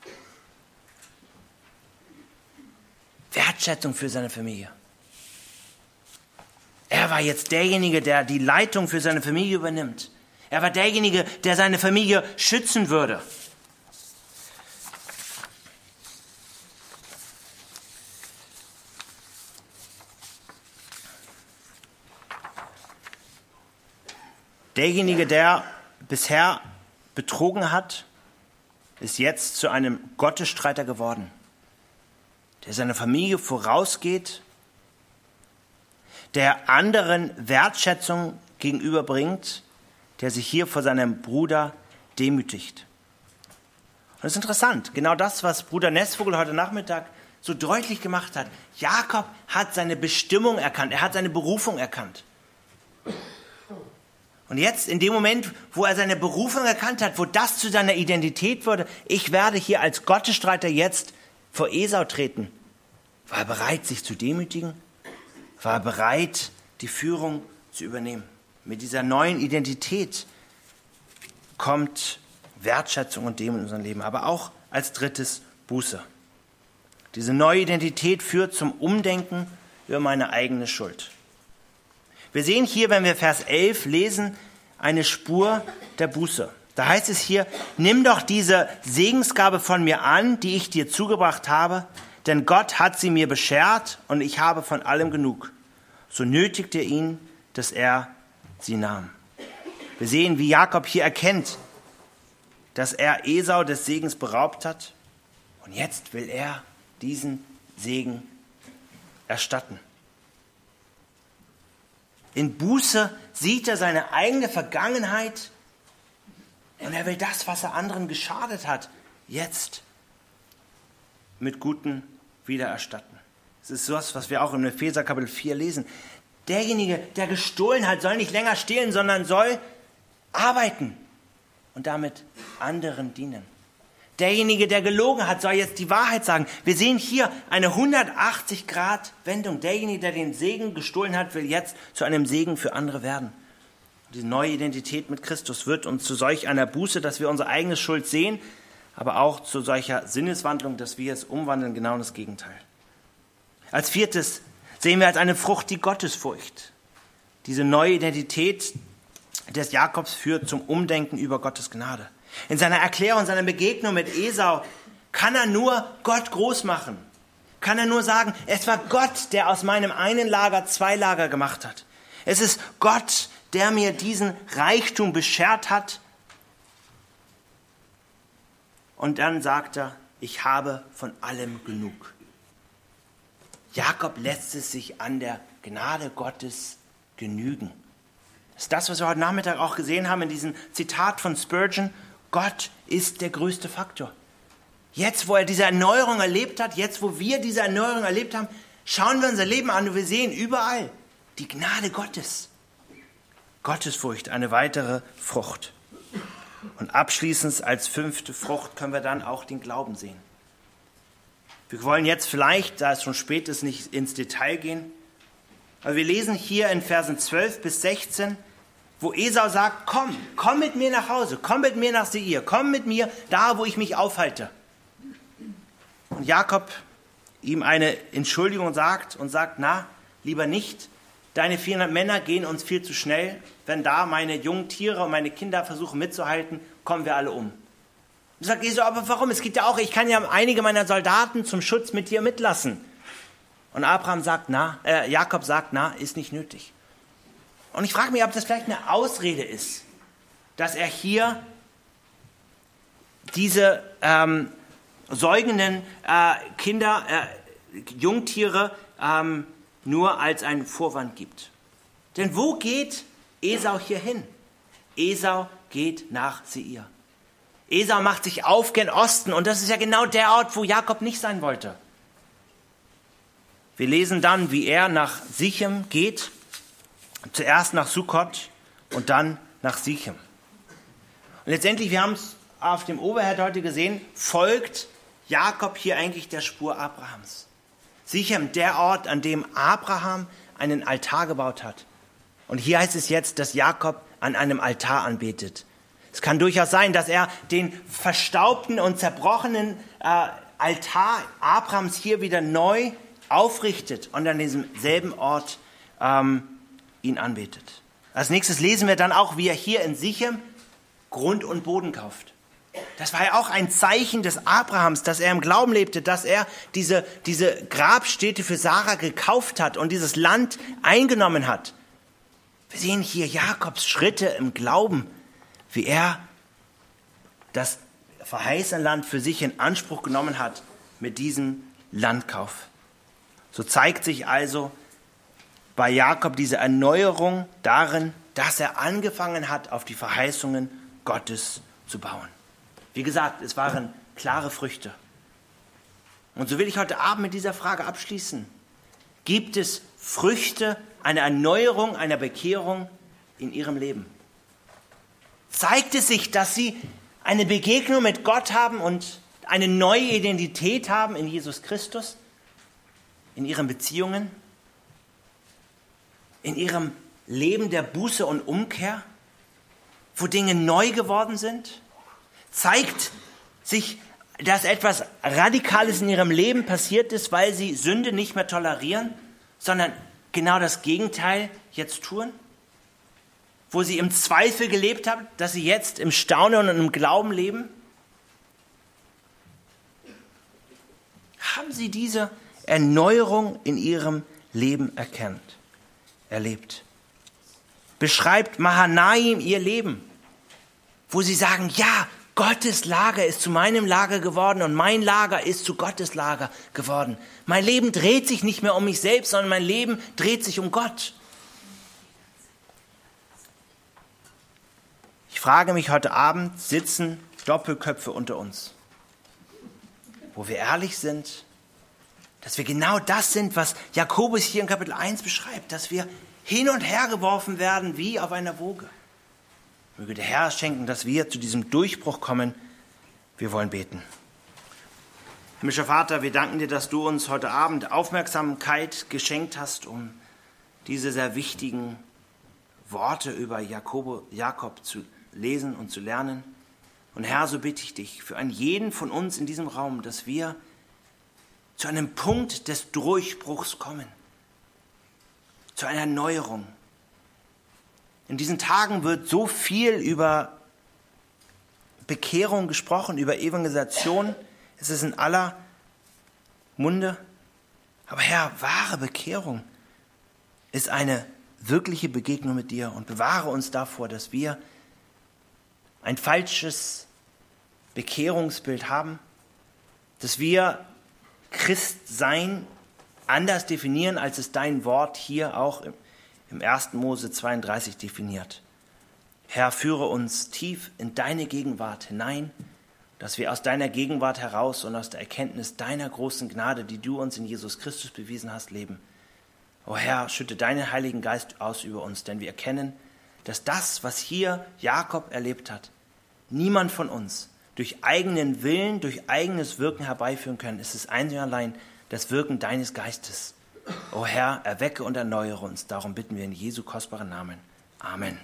Wertschätzung für seine Familie. Er war jetzt derjenige, der die Leitung für seine Familie übernimmt. Er war derjenige, der seine Familie schützen würde. Derjenige, der bisher betrogen hat, ist jetzt zu einem Gottesstreiter geworden, der seiner Familie vorausgeht, der anderen Wertschätzung gegenüberbringt, der sich hier vor seinem Bruder demütigt. Und das ist interessant, genau das, was Bruder Nessvogel heute Nachmittag so deutlich gemacht hat. Jakob hat seine Bestimmung erkannt, er hat seine Berufung erkannt. Und jetzt, in dem Moment, wo er seine Berufung erkannt hat, wo das zu seiner Identität wurde, ich werde hier als Gottesstreiter jetzt vor Esau treten, war er bereit, sich zu demütigen, war er bereit, die Führung zu übernehmen. Mit dieser neuen Identität kommt Wertschätzung und Demut in unser Leben, aber auch als drittes Buße. Diese neue Identität führt zum Umdenken über meine eigene Schuld. Wir sehen hier, wenn wir Vers 11 lesen, eine Spur der Buße. Da heißt es hier, nimm doch diese Segensgabe von mir an, die ich dir zugebracht habe, denn Gott hat sie mir beschert und ich habe von allem genug. So nötigte ihn, dass er sie nahm. Wir sehen, wie Jakob hier erkennt, dass er Esau des Segens beraubt hat und jetzt will er diesen Segen erstatten. In Buße sieht er seine eigene Vergangenheit und er will das, was er anderen geschadet hat, jetzt mit Guten wieder erstatten. Das ist das, was wir auch im Epheser Kapitel 4 lesen. Derjenige, der gestohlen hat, soll nicht länger stehlen, sondern soll arbeiten und damit anderen dienen. Derjenige, der gelogen hat, soll jetzt die Wahrheit sagen. Wir sehen hier eine 180-Grad-Wendung. Derjenige, der den Segen gestohlen hat, will jetzt zu einem Segen für andere werden. Diese neue Identität mit Christus wird uns zu solch einer Buße, dass wir unsere eigene Schuld sehen, aber auch zu solcher Sinneswandlung, dass wir es umwandeln, genau das Gegenteil. Als viertes sehen wir als eine Frucht die Gottesfurcht. Diese neue Identität des Jakobs führt zum Umdenken über Gottes Gnade. In seiner Erklärung, seiner Begegnung mit Esau kann er nur Gott groß machen. Kann er nur sagen, es war Gott, der aus meinem einen Lager 2 Lager gemacht hat. Es ist Gott, der mir diesen Reichtum beschert hat. Und dann sagt er, ich habe von allem genug. Jakob lässt es sich an der Gnade Gottes genügen. Das ist das, was wir heute Nachmittag auch gesehen haben in diesem Zitat von Spurgeon. Gott ist der größte Faktor. Jetzt, wo er diese Erneuerung erlebt hat, jetzt, wo wir diese Erneuerung erlebt haben, schauen wir unser Leben an und wir sehen überall die Gnade Gottes. Gottesfurcht, eine weitere Frucht. Und abschließend als 5. Frucht können wir dann auch den Glauben sehen. Wir wollen jetzt vielleicht, da es schon spät ist, nicht ins Detail gehen, Also wir lesen hier in Versen 12 bis 16, wo Esau sagt, komm mit mir nach Hause, komm mit mir nach Seir, komm mit mir da, wo ich mich aufhalte. Und Jakob ihm eine Entschuldigung sagt, na, lieber nicht, deine 400 Männer gehen uns viel zu schnell, wenn da meine jungen Tiere und meine Kinder versuchen mitzuhalten, kommen wir alle um. Und sagt Esau, aber warum? Es geht ja auch, ich kann ja einige meiner Soldaten zum Schutz mit dir mitlassen. Und Jakob sagt, ist nicht nötig. Und ich frage mich, ob das vielleicht eine Ausrede ist, dass er hier diese säugenden Jungtiere nur als einen Vorwand gibt. Denn wo geht Esau hier hin? Esau geht nach Seir. Esau macht sich auf gen Osten und das ist ja genau der Ort, wo Jakob nicht sein wollte. Wir lesen dann, wie er nach Sichem geht, zuerst nach Sukkot und dann nach Sichem. Und letztendlich, wir haben es auf dem Overhead heute gesehen, folgt Jakob hier eigentlich der Spur Abrahams. Sichem, der Ort, an dem Abraham einen Altar gebaut hat. Und hier heißt es jetzt, dass Jakob an einem Altar anbetet. Es kann durchaus sein, dass er den verstaubten und zerbrochenen Altar Abrahams hier wieder neu aufrichtet und an diesem selben Ort ihn anbetet. Als nächstes lesen wir dann auch, wie er hier in Sichem Grund und Boden kauft. Das war ja auch ein Zeichen des Abrahams, dass er im Glauben lebte, dass er diese Grabstätte für Sarah gekauft hat und dieses Land eingenommen hat. Wir sehen hier Jakobs Schritte im Glauben, wie er das verheißene Land für sich in Anspruch genommen hat mit diesem Landkauf. So zeigt sich also bei Jakob diese Erneuerung darin, dass er angefangen hat, auf die Verheißungen Gottes zu bauen. Wie gesagt, es waren klare Früchte. Und so will ich heute Abend mit dieser Frage abschließen. Gibt es Früchte einer Erneuerung, einer Bekehrung in Ihrem Leben? Zeigt es sich, dass Sie eine Begegnung mit Gott haben und eine neue Identität haben in Jesus Christus? In Ihren Beziehungen? In Ihrem Leben der Buße und Umkehr? Wo Dinge neu geworden sind? Zeigt sich, dass etwas Radikales in Ihrem Leben passiert ist, weil Sie Sünde nicht mehr tolerieren, sondern genau das Gegenteil jetzt tun? Wo Sie im Zweifel gelebt haben, dass Sie jetzt im Staunen und im Glauben leben? Haben Sie diese Erneuerung in Ihrem Leben erlebt? Beschreibt Mahanaim Ihr Leben, wo Sie sagen, ja, Gottes Lager ist zu meinem Lager geworden und mein Lager ist zu Gottes Lager geworden. Mein Leben dreht sich nicht mehr um mich selbst, sondern mein Leben dreht sich um Gott. Ich frage mich heute Abend, sitzen Doppelköpfe unter uns, wo wir ehrlich sind, dass wir genau das sind, was Jakobus hier in Kapitel 1 beschreibt, dass wir hin und her geworfen werden wie auf einer Woge. Möge der Herr schenken, dass wir zu diesem Durchbruch kommen. Wir wollen beten. Himmlischer Vater, wir danken dir, dass du uns heute Abend Aufmerksamkeit geschenkt hast, um diese sehr wichtigen Worte über Jakob zu lesen und zu lernen. Und Herr, so bitte ich dich für einen jeden von uns in diesem Raum, dass wir zu einem Punkt des Durchbruchs kommen, zu einer Erneuerung. In diesen Tagen wird so viel über Bekehrung gesprochen, über Evangelisation. Es ist in aller Munde. Aber Herr, wahre Bekehrung ist eine wirkliche Begegnung mit dir und bewahre uns davor, dass wir ein falsches Bekehrungsbild haben, dass wir Christsein anders definieren, als es dein Wort hier auch im 1. Mose 32 definiert. Herr, führe uns tief in deine Gegenwart hinein, dass wir aus deiner Gegenwart heraus und aus der Erkenntnis deiner großen Gnade, die du uns in Jesus Christus bewiesen hast, leben. O Herr, schütte deinen Heiligen Geist aus über uns, denn wir erkennen, dass das, was hier Jakob erlebt hat, niemand von uns durch eigenen Willen, durch eigenes Wirken herbeiführen können. Es ist einzig und allein das Wirken deines Geistes. O Herr, erwecke und erneuere uns. Darum bitten wir in Jesu kostbaren Namen. Amen.